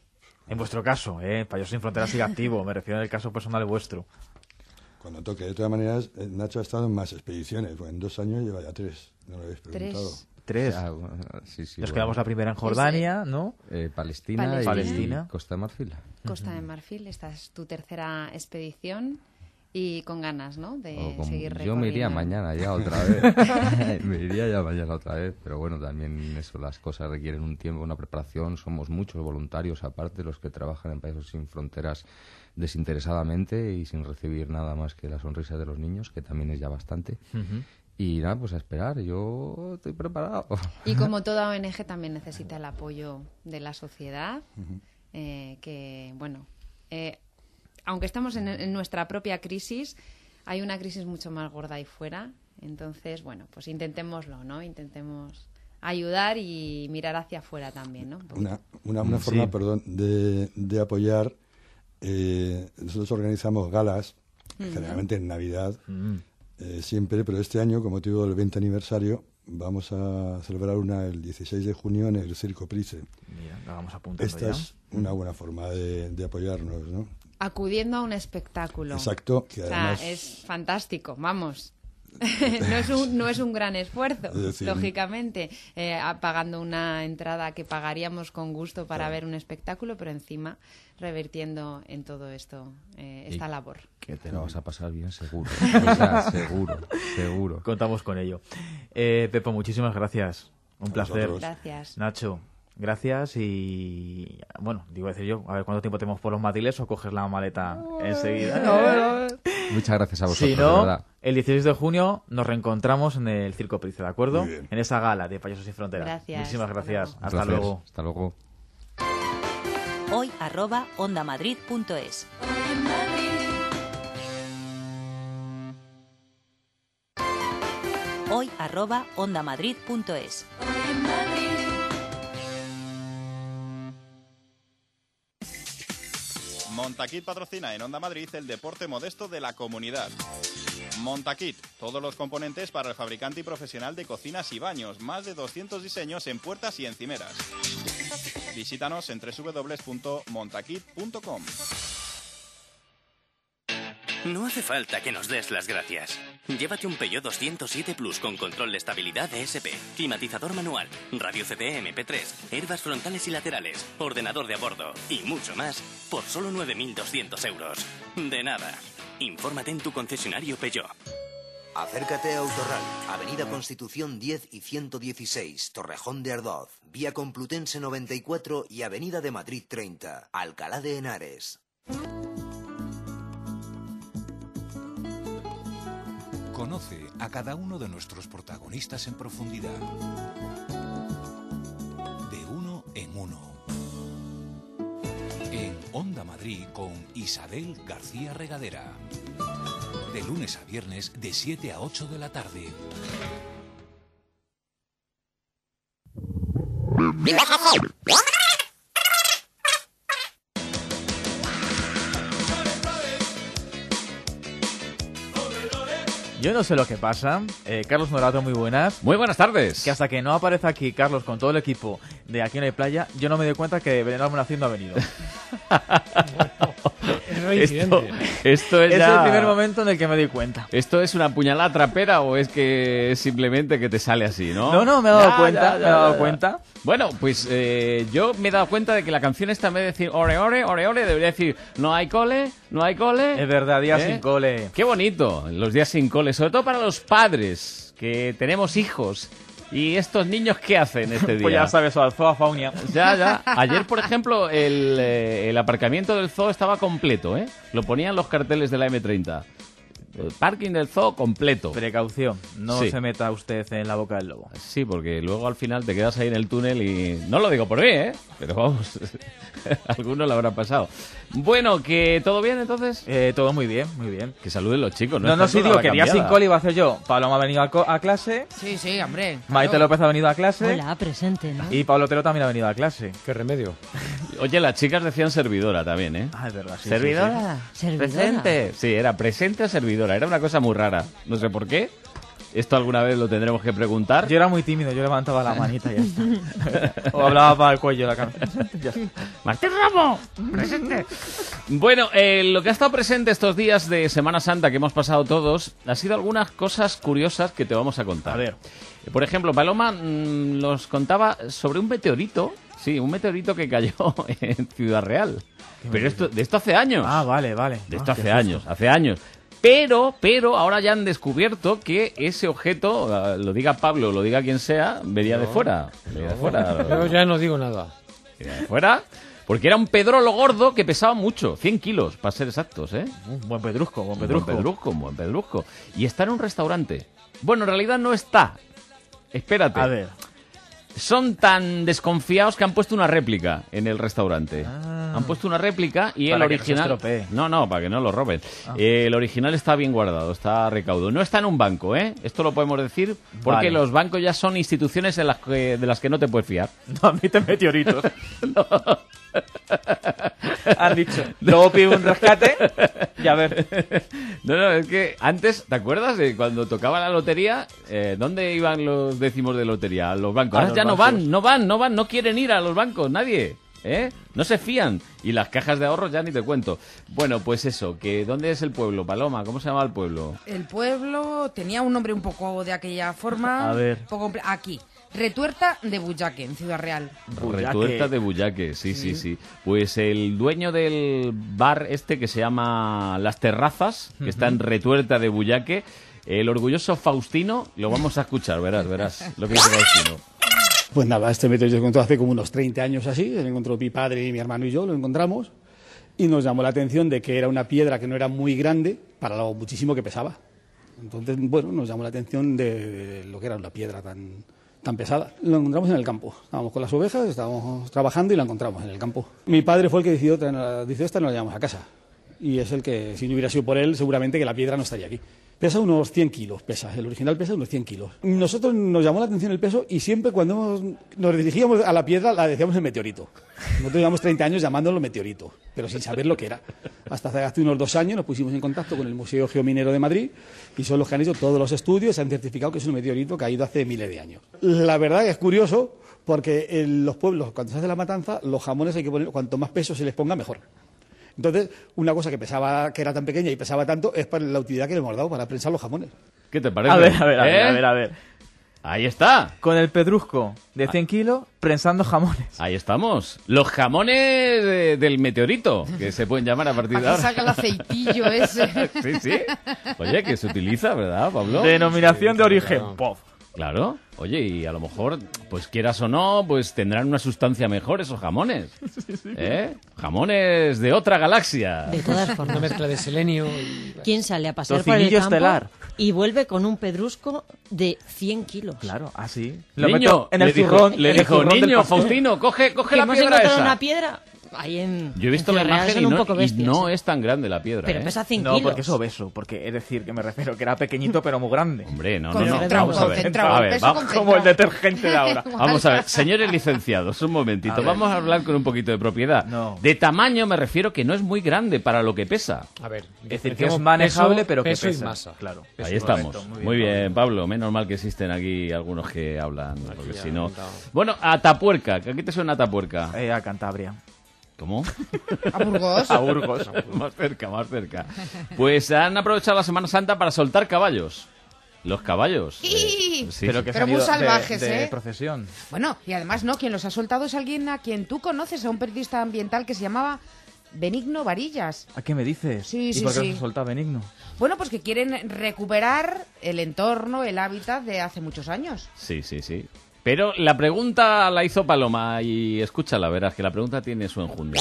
En vuestro caso, ¿eh? Payasos Sin Fronteras sigue activo, me refiero en el caso personal vuestro. Cuando toque. De todas maneras, Nacho ha estado en más expediciones. Pues en dos años lleva ya tres. No lo habéis preguntado. Tres. Tres. Ah, bueno, sí, sí, Nos bueno. quedamos la primera en Jordania, ¿no? Eh, Palestina, Palestina. y Palestina. Costa de Marfil. Costa de Marfil, esta es tu tercera expedición y con ganas, ¿no? De O como- seguir recorriendo. yo me iría mañana ya otra vez. Me iría ya mañana otra vez. Pero bueno, también eso, las cosas requieren un tiempo, una preparación. Somos muchos voluntarios, aparte, los que trabajan en Payasos Sin Fronteras desinteresadamente y sin recibir nada más que la sonrisa de los niños, que también es ya bastante. Ujú. Y nada, pues a esperar. Yo estoy preparado. Y como toda O N G también necesita el apoyo de la sociedad, eh, que, bueno, eh, aunque estamos en, en nuestra propia crisis, hay una crisis mucho más gorda ahí fuera. Entonces, bueno, pues intentémoslo, ¿no? Intentemos ayudar y mirar hacia afuera también, ¿no? Una, una, una Sí. forma, perdón, de, de apoyar. Eh, nosotros organizamos galas, Ujú. generalmente en Navidad, Mm. eh, siempre, pero este año, con motivo del veinte aniversario, vamos a celebrar una el dieciséis de junio en el Circo Price. Mira, la vamos apuntando Esta ya. es una buena forma de, de apoyarnos, ¿no? Acudiendo a un espectáculo. Exacto, que O sea, además... es fantástico, vamos. no, es un, no es un gran esfuerzo, Es decir, lógicamente, eh, a- pagando una entrada que pagaríamos con gusto para Claro. ver un espectáculo, pero encima revirtiendo en todo esto, eh, esta Y labor. Que te lo vas a pasar bien seguro. O sea, seguro, seguro. Contamos con ello. Eh, Pepo, muchísimas gracias. Un A placer. vosotros. Gracias. Nacho, gracias y... Bueno, digo decir yo, a ver cuánto tiempo tenemos por los madriles o coges la maleta enseguida. Muchas gracias a vosotros, Si de no, verdad. el dieciséis de junio nos reencontramos en el Circo Price, ¿de acuerdo? Muy bien. En esa gala de Payasos Sin Fronteras. Gracias. Muchísimas Hasta gracias. luego. Hasta Gracias. luego. Hasta luego. Hoy arroba ondamadrid.es. Hoy arroba ondamadrid.es. Montaquit patrocina en Onda Madrid el deporte modesto de la comunidad. Montaquit, todos los componentes para el fabricante y profesional de cocinas y baños, más de doscientos diseños en puertas y encimeras. Visítanos en doble u doble u doble u punto montaquit punto com. No hace falta que nos des las gracias. Llévate un Peugeot doscientos siete Plus con control de estabilidad E S P, climatizador manual, radio C D M P tres, airbags frontales y laterales, ordenador de a bordo y mucho más por solo nueve mil doscientos euros. De nada. Infórmate en tu concesionario Peugeot. Acércate a Autorral, Avenida Constitución diez y ciento dieciséis, Torrejón de Ardoz, Vía Complutense noventa y cuatro y Avenida de Madrid treinta, Alcalá de Henares. Conoce a cada uno de nuestros protagonistas en profundidad. De uno en uno. En Onda Madrid con Isabel García Regadera. De lunes a viernes de siete a ocho de la tarde. Yo no sé lo que pasa. Eh, Carlos Norato, muy buenas. Muy buenas tardes. Que hasta que no aparece aquí Carlos con todo el equipo de Aquí no hay playa, yo no me doy cuenta que Belén Naciendo ha venido. Esto, esto es, Es ya- el primer momento en el que me doy cuenta. ¿Esto es una puñalada trapera o es que es simplemente que te sale así, no? No, no, me he dado Ya, cuenta, ya, me he ya, dado ya. cuenta. Bueno, pues eh, yo me he dado cuenta de que la canción esta en vez de decir ore, ore, ore, ore, debería decir no hay cole, no hay cole. Es verdad, días ¿Eh? sin cole. Qué bonito, los días sin cole, sobre todo para los padres que tenemos hijos. ¿Y estos niños qué hacen este día? Pues ya sabes, o al zoo a Faunia. Ya, ya. Ayer, por ejemplo, el, eh, el aparcamiento del zoo estaba completo, ¿eh? Lo ponían los carteles de la eme treinta. El parking del zoo completo. Precaución, no Sí. se meta usted en la boca del lobo. Sí, porque luego al final te quedas ahí en el túnel y... No lo digo por mí, ¿eh? Pero vamos, alguno lo habrá pasado. Bueno, ¿que todo bien entonces? Eh, todo muy bien, muy bien. Que saluden los chicos, ¿no? No, no, Está sí, toda digo la que día sin cambiada. cole iba a hacer yo. Paloma ha venido a, co- a clase, Sí, sí, hombre. Maite claro. López ha venido a clase Hola, presente, ¿no? y Pablo Otero también ha venido a clase. ¿Qué remedio? Oye, las chicas decían servidora también, ¿eh? Ah, es verdad, sí. ¿Servidora? Servidora. ¿Presente? Sí, era presente o servidora. Era una cosa muy rara. No sé por qué. Esto alguna vez lo tendremos que preguntar. Yo era muy tímido, yo levantaba la manita y ya está. O hablaba para el cuello de la cabeza. ¡Martín Ramo! ¡Presente! Bueno, eh, lo que ha estado presente estos días de Semana Santa que hemos pasado todos ha sido algunas cosas curiosas que te vamos a contar. A ver. Por ejemplo, Paloma mmm, nos contaba sobre un meteorito. Sí, un meteorito que cayó en Ciudad Real. Pero esto, de esto hace años. Ah, vale, vale. De esto ah, hace años, hace años. Pero, pero ahora ya han descubierto que ese objeto, lo diga Pablo, lo diga quien sea, venía no, de fuera. Venía no, de fuera. Yo ya no digo nada. Venía de fuera, porque era un pedrolo gordo que pesaba mucho, cien kilos, para ser exactos, ¿eh? Un buen pedrusco, buen pedrusco. Un buen pedrusco, un buen pedrusco. Y está en un restaurante. Bueno, en realidad no está. Espérate. A ver. Son tan desconfiados que han puesto una réplica en el restaurante. Ah. Han puesto una réplica y para el original... Que no, no, no, para que no lo roben. Ah. Eh, el original está bien guardado, está recaudo. No está en un banco, ¿eh? Esto lo podemos decir porque vale. Los bancos ya son instituciones en las que, de las que no te puedes fiar. No admiten meteoritos. No. Han dicho. Luego pide un rescate y a ver. No, no, es que antes, ¿te acuerdas de cuando tocaba la lotería? Eh, ¿Dónde iban los décimos de lotería? A los bancos. Ahora ya no van, no van, no van, no quieren ir a los bancos, nadie. ¿Eh? No se fían. Y las cajas de ahorros ya ni te cuento. Bueno, pues eso, que ¿dónde es el pueblo, Paloma? ¿Cómo se llama el pueblo? El pueblo tenía un nombre un poco de aquella forma. A ver. Poco, aquí. Retuerta de Bullaque, en Ciudad Real. Bullaque. Retuerta de Bullaque, sí, sí, sí, sí. Pues el dueño del bar este que se llama Las Terrazas, que uh-huh. está en Retuerta de Bullaque, el orgulloso Faustino, lo vamos a escuchar, verás, verás lo que dice Faustino. Pues nada, este meteorito se encontró hace como unos treinta años así, se encontró mi padre y mi hermano y yo, lo encontramos, y nos llamó la atención de que era una piedra que no era muy grande para lo muchísimo que pesaba. Entonces, bueno, nos llamó la atención de lo que era una piedra tan... tan pesada. Lo encontramos en el campo. Estábamos con las ovejas, estábamos trabajando y la encontramos en el campo. Mi padre fue el que decidió, dice, esta nos la llevamos a casa. Y es el que, si no hubiera sido por él, seguramente que la piedra no estaría aquí. Pesa unos cien kilos, pesa. El original pesa unos cien kilos. Nosotros nos llamó la atención el peso y siempre cuando hemos, nos dirigíamos a la piedra la decíamos el meteorito. Nosotros llevamos treinta años llamándolo meteorito, pero sin saber lo que era. Hasta hace unos dos años nos pusimos en contacto con el Museo Geominero de Madrid y son los que han hecho todos los estudios y han certificado que es un meteorito que ha ido hace miles de años. La verdad es curioso porque en los pueblos, cuando se hace la matanza, los jamones hay que poner, cuanto más peso se les ponga, mejor. Entonces, una cosa que pesaba, que era tan pequeña y pesaba tanto, es para la utilidad que le hemos dado para prensar los jamones. ¿Qué te parece? A ver, a ver, a ¿Eh? ver, a ver, a ver. Ahí está. Con el pedrusco de cien kilos, prensando jamones. Ahí estamos. Los jamones de, del meteorito, que se pueden llamar a partir de ahora. Aquí saca el aceitillo ese. Sí, sí. Oye, que se utiliza, ¿verdad, Pablo? Denominación sí, de origen. Claro. Pof. Claro. Oye, y a lo mejor, pues quieras o no, pues tendrán una sustancia mejor esos jamones. Sí, sí. ¿Eh? Jamones de otra galaxia. De todas formas. Una mezcla de selenio. Y... ¿Quién sale a pasear por el campo estelar y vuelve con un pedrusco de cien kilos? Claro, así. Ah, lo niño, meto en el zurrón. Le dijo, niño, Faustino, coge, coge la piedra esa. ¿Hemos encontrado una piedra? Ahí en, Yo he visto la imagen y no, bestias, y no es tan grande la piedra. Pero ¿eh? pesa cien no, kilos. No, porque es obeso. Porque es decir, que me refiero que era pequeñito pero muy grande. Hombre, no, no, no. Vamos a ver. A ver, vamos, como el detergente de ahora. Vamos a ver, señores licenciados, un momentito. A vamos a hablar con un poquito de propiedad. No. De tamaño me refiero que no es muy grande para lo que pesa. A ver, es decir, que es manejable peso, pero que peso pesa. Y masa. Claro. Ahí estamos. Correcto, muy bien, muy bien Pablo. Menos mal que existen aquí algunos que hablan, aquí porque si no... Bueno, Atapuerca. ¿A qué te suena Atapuerca? Eh, a Cantabria. ¿Cómo? ¿A Burgos? A Burgos, más cerca, más cerca. Pues han aprovechado la Semana Santa para soltar caballos. Los caballos. Eh, sí. Pero, que Pero muy salvajes, de, de ¿eh? procesión. Bueno, y además no, quien los ha soltado es alguien a quien tú conoces, a un periodista ambiental que se llamaba Benigno Varillas. ¿A qué me dices? Sí, ¿Y sí, por qué sí. los ha soltado Benigno? Bueno, pues que quieren recuperar el entorno, el hábitat de hace muchos años. Sí, sí, sí. Pero la pregunta la hizo Paloma y escúchala, verás que la pregunta tiene su enjundia.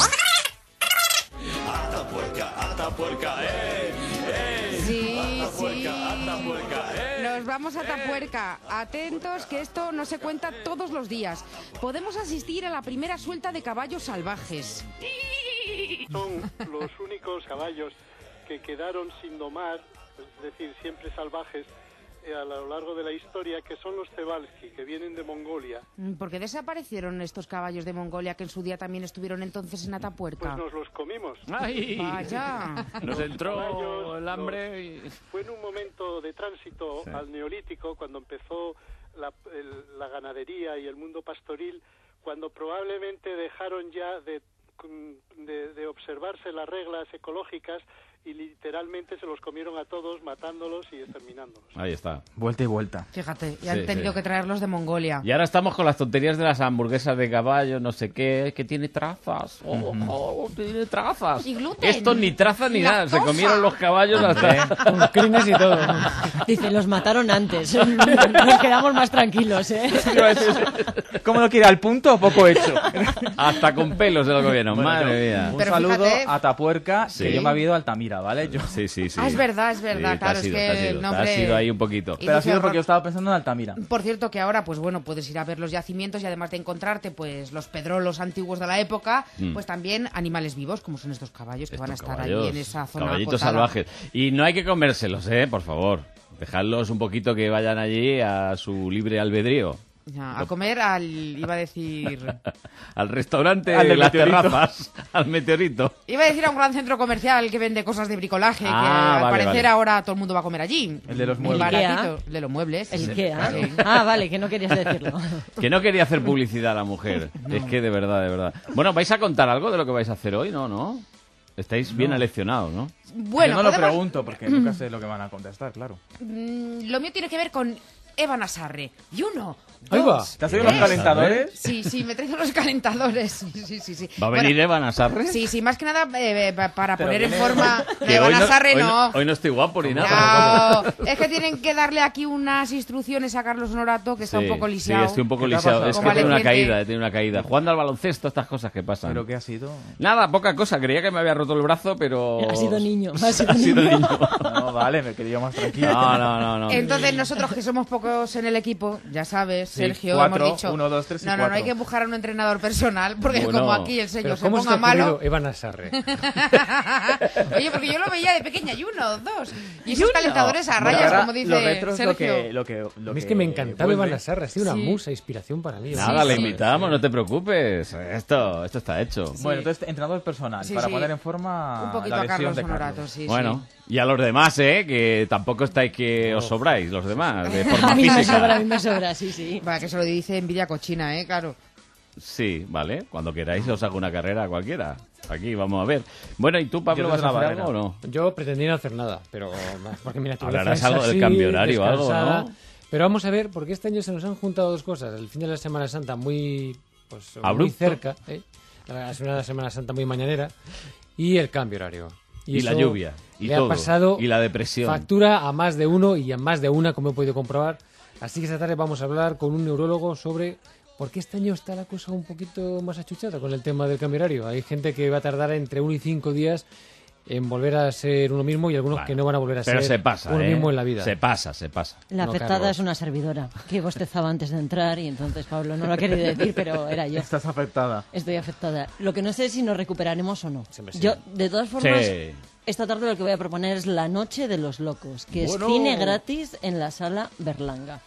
Atapuerca, Atapuerca, eh, eh. Sí, Atapuerca, sí. Atapuerca, eh. Nos vamos a Atapuerca. Atentos que esto no se cuenta todos los días. Podemos asistir a la primera suelta de caballos salvajes. Son los únicos caballos que quedaron sin domar, es decir, siempre salvajes, eh, a lo largo de la historia, que son los Tebalski, que vienen de Mongolia. ¿Por qué desaparecieron estos caballos de Mongolia que en su día también estuvieron entonces en Atapuerca? Pues nos los comimos. ¡Ay! Vaya. Nos entró Caballos, el hambre y... los- Fue en un momento de tránsito Sí. al Neolítico, cuando empezó la, el- la ganadería y el mundo pastoril, cuando probablemente dejaron ya de, de, de observarse las reglas ecológicas y literalmente se los comieron a todos, matándolos y exterminándolos. Ahí está. Vuelta y vuelta. Fíjate, y han Sí, tenido sí. que traerlos de Mongolia. Y ahora estamos con las tonterías de las hamburguesas de caballo, no sé qué, que tiene trazas. Oh, oh, tiene trazas. Y gluten. Esto ni trazas ni Y nada. Se lactosa. comieron los caballos hasta... Con crines y todo. Dice, los mataron antes. Nos quedamos más tranquilos, ¿eh? ¿Cómo no quiere? ¿Al punto o poco hecho? Hasta con pelos se lo comieron. Bueno, Madre yo- mía. Un Pero saludo fíjate- a Tapuerca, Sí. que yo me he ido a Altamira, ¿vale? Yo... Sí, sí, sí. Ah, es verdad, es verdad, Sí, te claro, has es ido, que te has ido, el te nombre- has ido ahí un poquito. Y Pero ha dice sido porque yo horror. estaba pensando en Altamira. Por cierto que ahora, pues bueno, puedes ir a ver los yacimientos y además de encontrarte pues los pedrolos antiguos de la época, Mm. pues también animales vivos, como son estos caballos que van a estar ahí Caballos, en esa zona caballitos acotada. salvajes. Y no hay que comérselos, ¿eh? Por favor. Dejadlos un poquito que vayan allí a su libre albedrío. Ya, a comer al, iba a decir, Al restaurante, Al de del las meteorito. terrazas, al meteorito. iba a decir a un gran centro comercial que vende cosas de bricolaje, que Ah, al vale, parecer vale. ahora todo el mundo va a comer allí. El de los Muy muebles. baratito. El de los muebles. El Sí. Ikea. Sí. Ah, vale, que no querías decirlo. Que no quería hacer publicidad a la mujer. Es que de verdad, de verdad. Bueno, ¿vais a contar algo de lo que vais a hacer hoy? No, no. Estáis bien aleccionados, ¿no? Bueno, yo no lo podemos- pregunto porque nunca sé lo que van a contestar, claro. Mm, lo mío tiene que ver con Eva Nasarre. Y uno, Ahí va. dos, ¿Te has oído los tres. calentadores? Sí, sí, me he traído los calentadores. Sí, sí, sí, sí. ¿Va a Bueno, venir Eva Nasarre? Sí, sí, más que nada eh, eh, para Pero poner en viene- forma... Que Eva hoy no- Nasarre hoy no. Hoy no estoy guapo ni nada. No, es que tienen que darle aquí unas instrucciones a Carlos Honorato, que está un poco lisiado. Sí, estoy un poco ¿Qué te ha lisiado. pasado? Es que Como tiene una Aleciente. caída, tiene una caída. Jugando al baloncesto, estas cosas que pasan. ¿Pero qué ha sido? Nada, poca cosa. Creía que me había roto el brazo, pero... Ha sido niño. Ha sido Ha sido niño. niño. No, vale, me quedé yo más tranquilo. No, no, no, no. Entonces nosotros que somos pocos en el equipo, ya sabes, Sí, Sergio, cuatro, hemos dicho... uno, dos, tres y no, no, no cuatro. hay que buscar a un entrenador personal, porque Bueno. como aquí el Pero señor se ¿cómo se te ponga ha ocurrido malo... Eva Nasarre? Oye, porque yo lo veía de pequeña, y uno, dos. Y Y esos uno. calentadores a Bueno, rayas, ahora como dice lo retro es lo Sergio. que, lo que, lo A mí es que me encantaba Eva vuelve. Nasarre, ha sido una Sí. musa, inspiración para mí. Nada, Sí, le sí. invitamos, no te preocupes. Esto, esto está hecho. Bueno, entonces, entrenador personal, Sí, para sí. poner en forma Un poquito la a lesión Carlos de Honorato, Carlos. sí, Bueno, sí. y a los demás, ¿eh? Que tampoco estáis que os sobráis, los demás, de forma A mí me física. sobra, a mí me sobra, sí, sí. Para que se lo dice envidia cochina, ¿eh? Claro. Sí, vale. Cuando queráis os hago una carrera cualquiera. Aquí, vamos a ver. Bueno, ¿y tú, Pablo, Yo vas a desde hacer la algo o no? Yo pretendía no hacer nada, pero porque mi naturaleza Hablarás es algo del así, cambio horario o algo, descansada. ¿no? Pero vamos a ver, porque este año se nos han juntado dos cosas. El fin de la Semana Santa muy, pues, muy Abrupto. cerca, ¿eh? la la Semana Santa muy mañanera, y el cambio horario. Y la eso lluvia, y le todo, ha pasado y la depresión. factura a más de uno y a más de una, como he podido comprobar. Así que esta tarde vamos a hablar con un neurólogo sobre por qué este año está la cosa un poquito más achuchada con el tema del cambio horario. Hay gente que va a tardar entre uno y cinco días en volver a ser uno mismo y algunos que no van a volver a Pero ser se pasa, uno ¿eh? mismo en la vida. Se pasa, se pasa. La No, afectada Carlos. es una servidora, que bostezaba antes de entrar y entonces Pablo no lo ha querido decir, pero era yo. Estás afectada. Estoy afectada. Lo que no sé es si nos recuperaremos o no. Siempre sí. Yo, de todas formas, Sí. esta tarde lo que voy a proponer es La Noche de los Locos, que Bueno. es cine gratis en la sala Berlanga.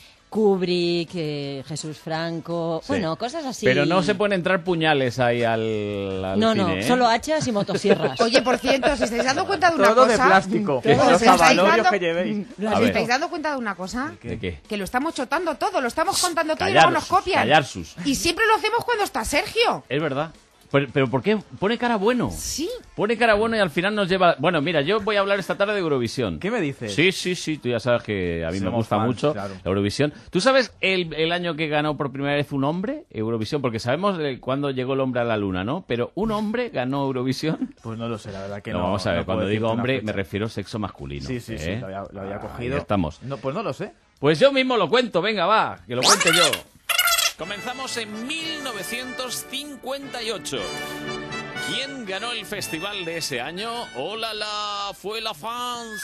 Kubrick, eh, Jesús Franco, Sí. bueno, cosas así. Pero no se pueden entrar puñales ahí al, al No, cine, no, ¿eh? solo hachas y motosierras. Oye, por cierto, si estáis dando cuenta de una Todo cosa... de plástico. Todo, Los ¿os estáis avalorios dando- que llevéis. A ¿Os ver. estáis dando cuenta de una cosa? ¿De qué? Que lo estamos chotando todo, lo estamos contando todo y luego Callaros, nos copian. callarsus. Y siempre lo hacemos cuando está Sergio. Es verdad. Pero, pero ¿por qué? Pone cara bueno. Sí. Pone cara bueno y al final nos lleva... Bueno, mira, yo voy a hablar esta tarde de Eurovisión. ¿Qué me dices? Sí, sí, sí, tú ya sabes que a mí me Somos gusta fans, mucho claro. Eurovisión. ¿Tú sabes el, el año que ganó por primera vez un hombre Eurovisión? Porque sabemos de cuándo llegó el hombre a la luna, ¿no? Pero ¿un hombre ganó Eurovisión? Pues no lo sé, la verdad que No, no. vamos a ver, no puedo cuando digo decirte una hombre fecha. me refiero a sexo masculino. Sí, sí, sí, ¿eh? lo había, lo había Ahí cogido. estamos. No, pues no lo sé. Pues yo mismo lo cuento, venga, va, que lo cuente yo. Comenzamos en mil novecientos cincuenta y ocho. ¿Quién ganó el festival de ese año? ¡Hola, la! ¡Fue la France!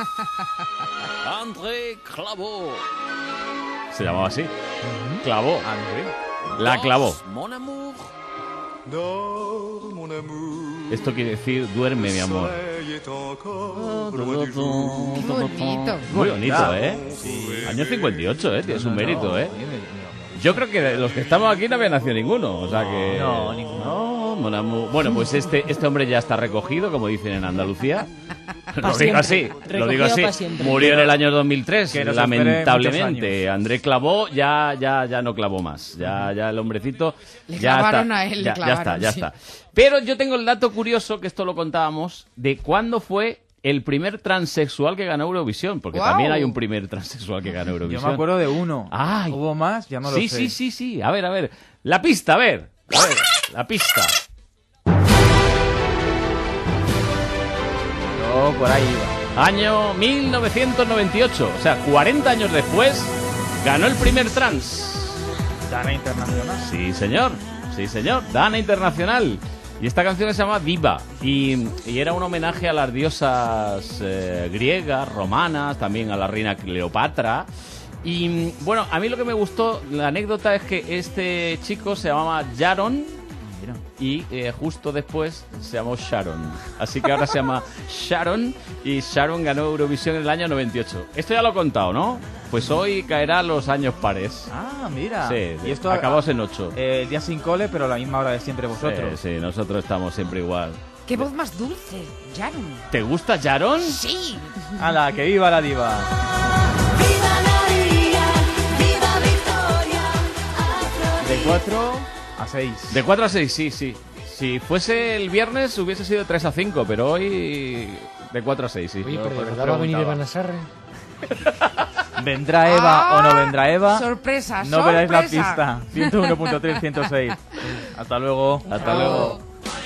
André Clavó. Se llamaba así. Clavó. André. La clavó. Mon amour. Dors, mon amour, Esto quiere decir duerme, mi amor. Qué bonito. Muy bonito, ¿eh? Sí. Año cincuenta y ocho, ¿eh? Tienes un mérito, ¿eh? Yo creo que de los que estamos aquí no había nacido ninguno, o sea que... No, ninguno. No, bueno, pues este, este hombre ya está recogido, como dicen en Andalucía. Lo digo así, lo digo así. Murió en el año dos mil tres, lamentablemente. André clavó, ya, ya, ya no clavó más. Ya, ya el hombrecito... Le ya clavaron está, a él, le ya, clavaron, ya está, ya sí. está. Pero yo tengo el dato curioso, que esto lo contábamos, de cuándo fue el primer transexual que ganó Eurovisión, porque ¡Guau! también hay un primer transexual que ganó Eurovisión. Yo me acuerdo de uno. Ay. ¿Hubo más? Ya no lo Sí, sé. sí, sí, sí. A ver, a ver. La pista, a ver. A ver, la pista. Yo por ahí iba. Año mil novecientos noventa y ocho. O sea, cuarenta años después, ganó el primer trans. Dana Internacional. Sí, señor. Sí, señor. Dana Internacional. Y esta canción se llama Diva. Y, y era un homenaje a las diosas eh, griegas, romanas, también a la reina Cleopatra. Y bueno, a mí lo que me gustó, la anécdota es que este chico se llamaba Jaron y eh, justo después se llamó Sharon. Así que ahora se llama Sharon y Sharon ganó Eurovisión en el año noventa y ocho. Esto ya lo he contado, ¿no? Pues hoy caerá los años pares. Ah, mira. Sí, y esto acabamos en ocho. Eh, día sin cole, pero a la misma hora de siempre vosotros. Sí, sí, nosotros estamos siempre igual. Qué voz más dulce, Jaron. ¿Te gusta Sharon? Sí. ¡Hala, que viva la diva! De cuatro a seis. De cuatro a seis, sí, sí. Si fuese el viernes hubiese sido tres a cinco, pero hoy de cuatro a seis, sí. Oye, pero ¿de verdad va a venir Eva Nassarre? ¿Vendrá Eva Ah, o no vendrá Eva? sorpresa, No veráis la sorpresa. pista. ciento uno punto tres, ciento seis. Hasta luego. Hasta luego.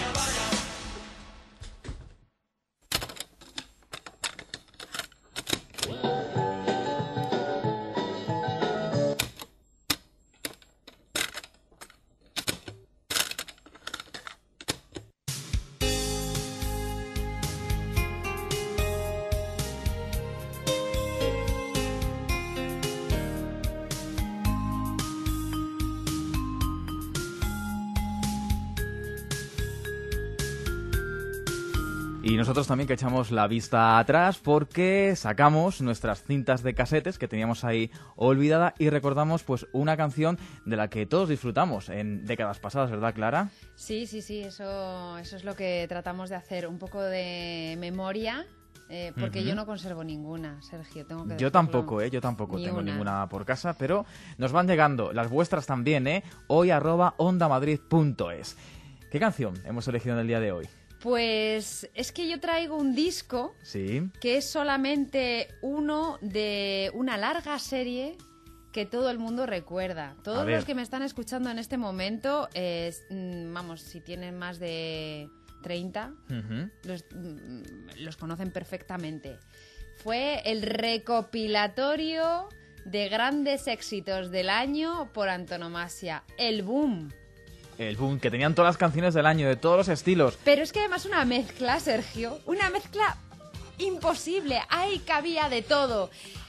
Y nosotros también que echamos la vista atrás porque sacamos nuestras cintas de casetes que teníamos ahí olvidada y recordamos pues una canción de la que todos disfrutamos en décadas pasadas, ¿verdad, Clara? Sí, sí, sí, eso, eso es lo que tratamos de hacer, un poco de memoria, eh, porque Ujú. yo no conservo ninguna, Sergio, tengo que Yo decirlo. tampoco, ¿eh? Yo tampoco Ni tengo una. ninguna por casa, pero nos van llegando las vuestras también, ¿eh? Hoy arroba ondamadrid punto es. ¿Qué canción hemos elegido en el día de hoy? Pues es que yo traigo un disco Sí. que es solamente uno de una larga serie que todo el mundo recuerda. A Todos ver. los que me están escuchando en este momento, eh, mm, vamos, si tienen más de treinta, Ujú. los, mm, los conocen perfectamente. Fue el recopilatorio de grandes éxitos del año por antonomasia, el boom. El boom, que tenían todas las canciones del año, de todos los estilos. Pero es que además una mezcla, Sergio, una mezcla imposible. Ahí cabía de todo.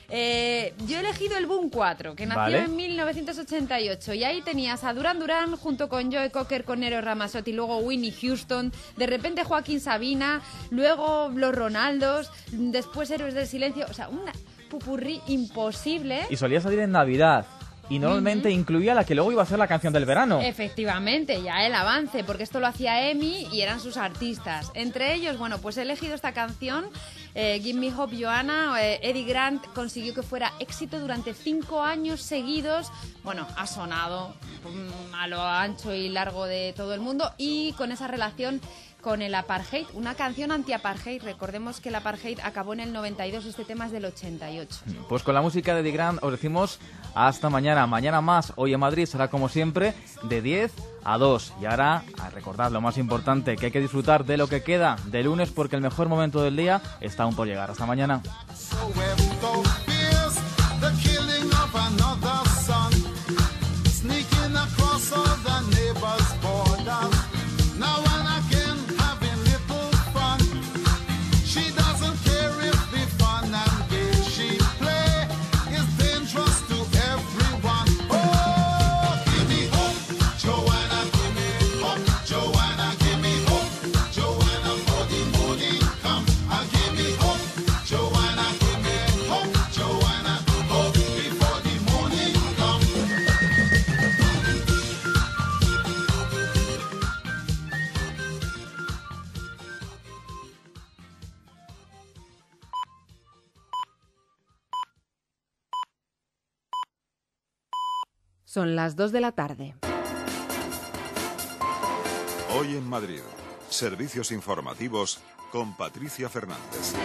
Eh, yo he elegido el Boom cuatro, que nació Vale. en mil novecientos ochenta y ocho. Y ahí tenías a Duran Duran junto con Joe Cocker, con Nero Ramazzotti, luego Whitney Houston, de repente Joaquín Sabina, luego los Ronaldos, después Héroes del Silencio. O sea, una pupurrí imposible. Y solía salir en Navidad. Y normalmente incluía la que luego iba a ser la canción del verano. Efectivamente, ya el avance, porque esto lo hacía Emi y eran sus artistas. Entre ellos, bueno, pues he elegido esta canción, eh, Give Me Hope Joanna. eh, Eddie Grant consiguió que fuera éxito durante cinco años seguidos. Bueno, ha sonado mm, a lo ancho y largo de todo el mundo y con esa relación con el apartheid, una canción anti-apartheid. Recordemos que el apartheid acabó en el noventa y dos, este tema es del ochenta y ocho. Pues con la música de Eddie Grant os decimos hasta mañana. Mañana más, hoy en Madrid será como siempre de diez a dos. Y ahora, a recordar lo más importante, que hay que disfrutar de lo que queda de lunes porque el mejor momento del día está aún por llegar. Hasta mañana. The killing of another son, sneaking across all the neighbors' borders. Now and again, having little fun. She doesn't care if the fun and game she play is dangerous to everyone. Oh, give me hope, Joanna, give me hope, Joanna, give me hope, Joanna. Son las dos de la tarde. Hoy en Madrid, servicios informativos con Patricia Fernández.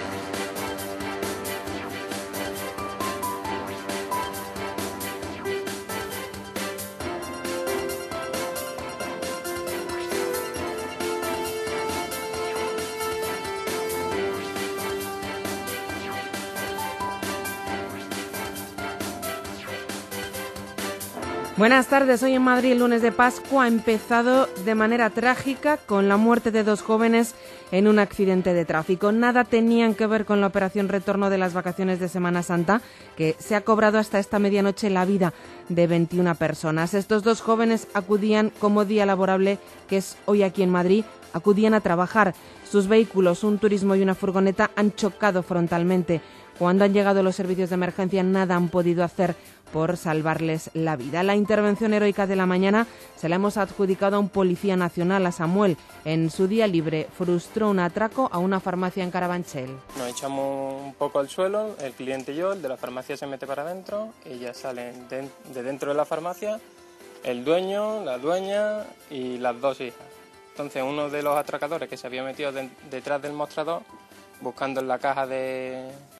Buenas tardes. Hoy en Madrid, el lunes de Pascua, ha empezado de manera trágica con la muerte de dos jóvenes en un accidente de tráfico. Nada tenían que ver con la operación retorno de las vacaciones de Semana Santa, que se ha cobrado hasta esta medianoche la vida de veintiuna personas. Estos dos jóvenes acudían como día laborable, que es hoy aquí en Madrid, acudían a trabajar. Sus vehículos, un turismo y una furgoneta, han chocado frontalmente. Cuando han llegado los servicios de emergencia, nada han podido hacer por salvarles la vida. La intervención heroica de la mañana se la hemos adjudicado a un policía nacional, a Samuel. En su día libre frustró un atraco a una farmacia en Carabanchel. Nos echamos un poco al suelo, el cliente y yo, el de la farmacia se mete para adentro y ya salen de, de dentro de la farmacia el dueño, la dueña y las dos hijas. Entonces uno de los atracadores que se había metido de, detrás del mostrador, buscando en la caja de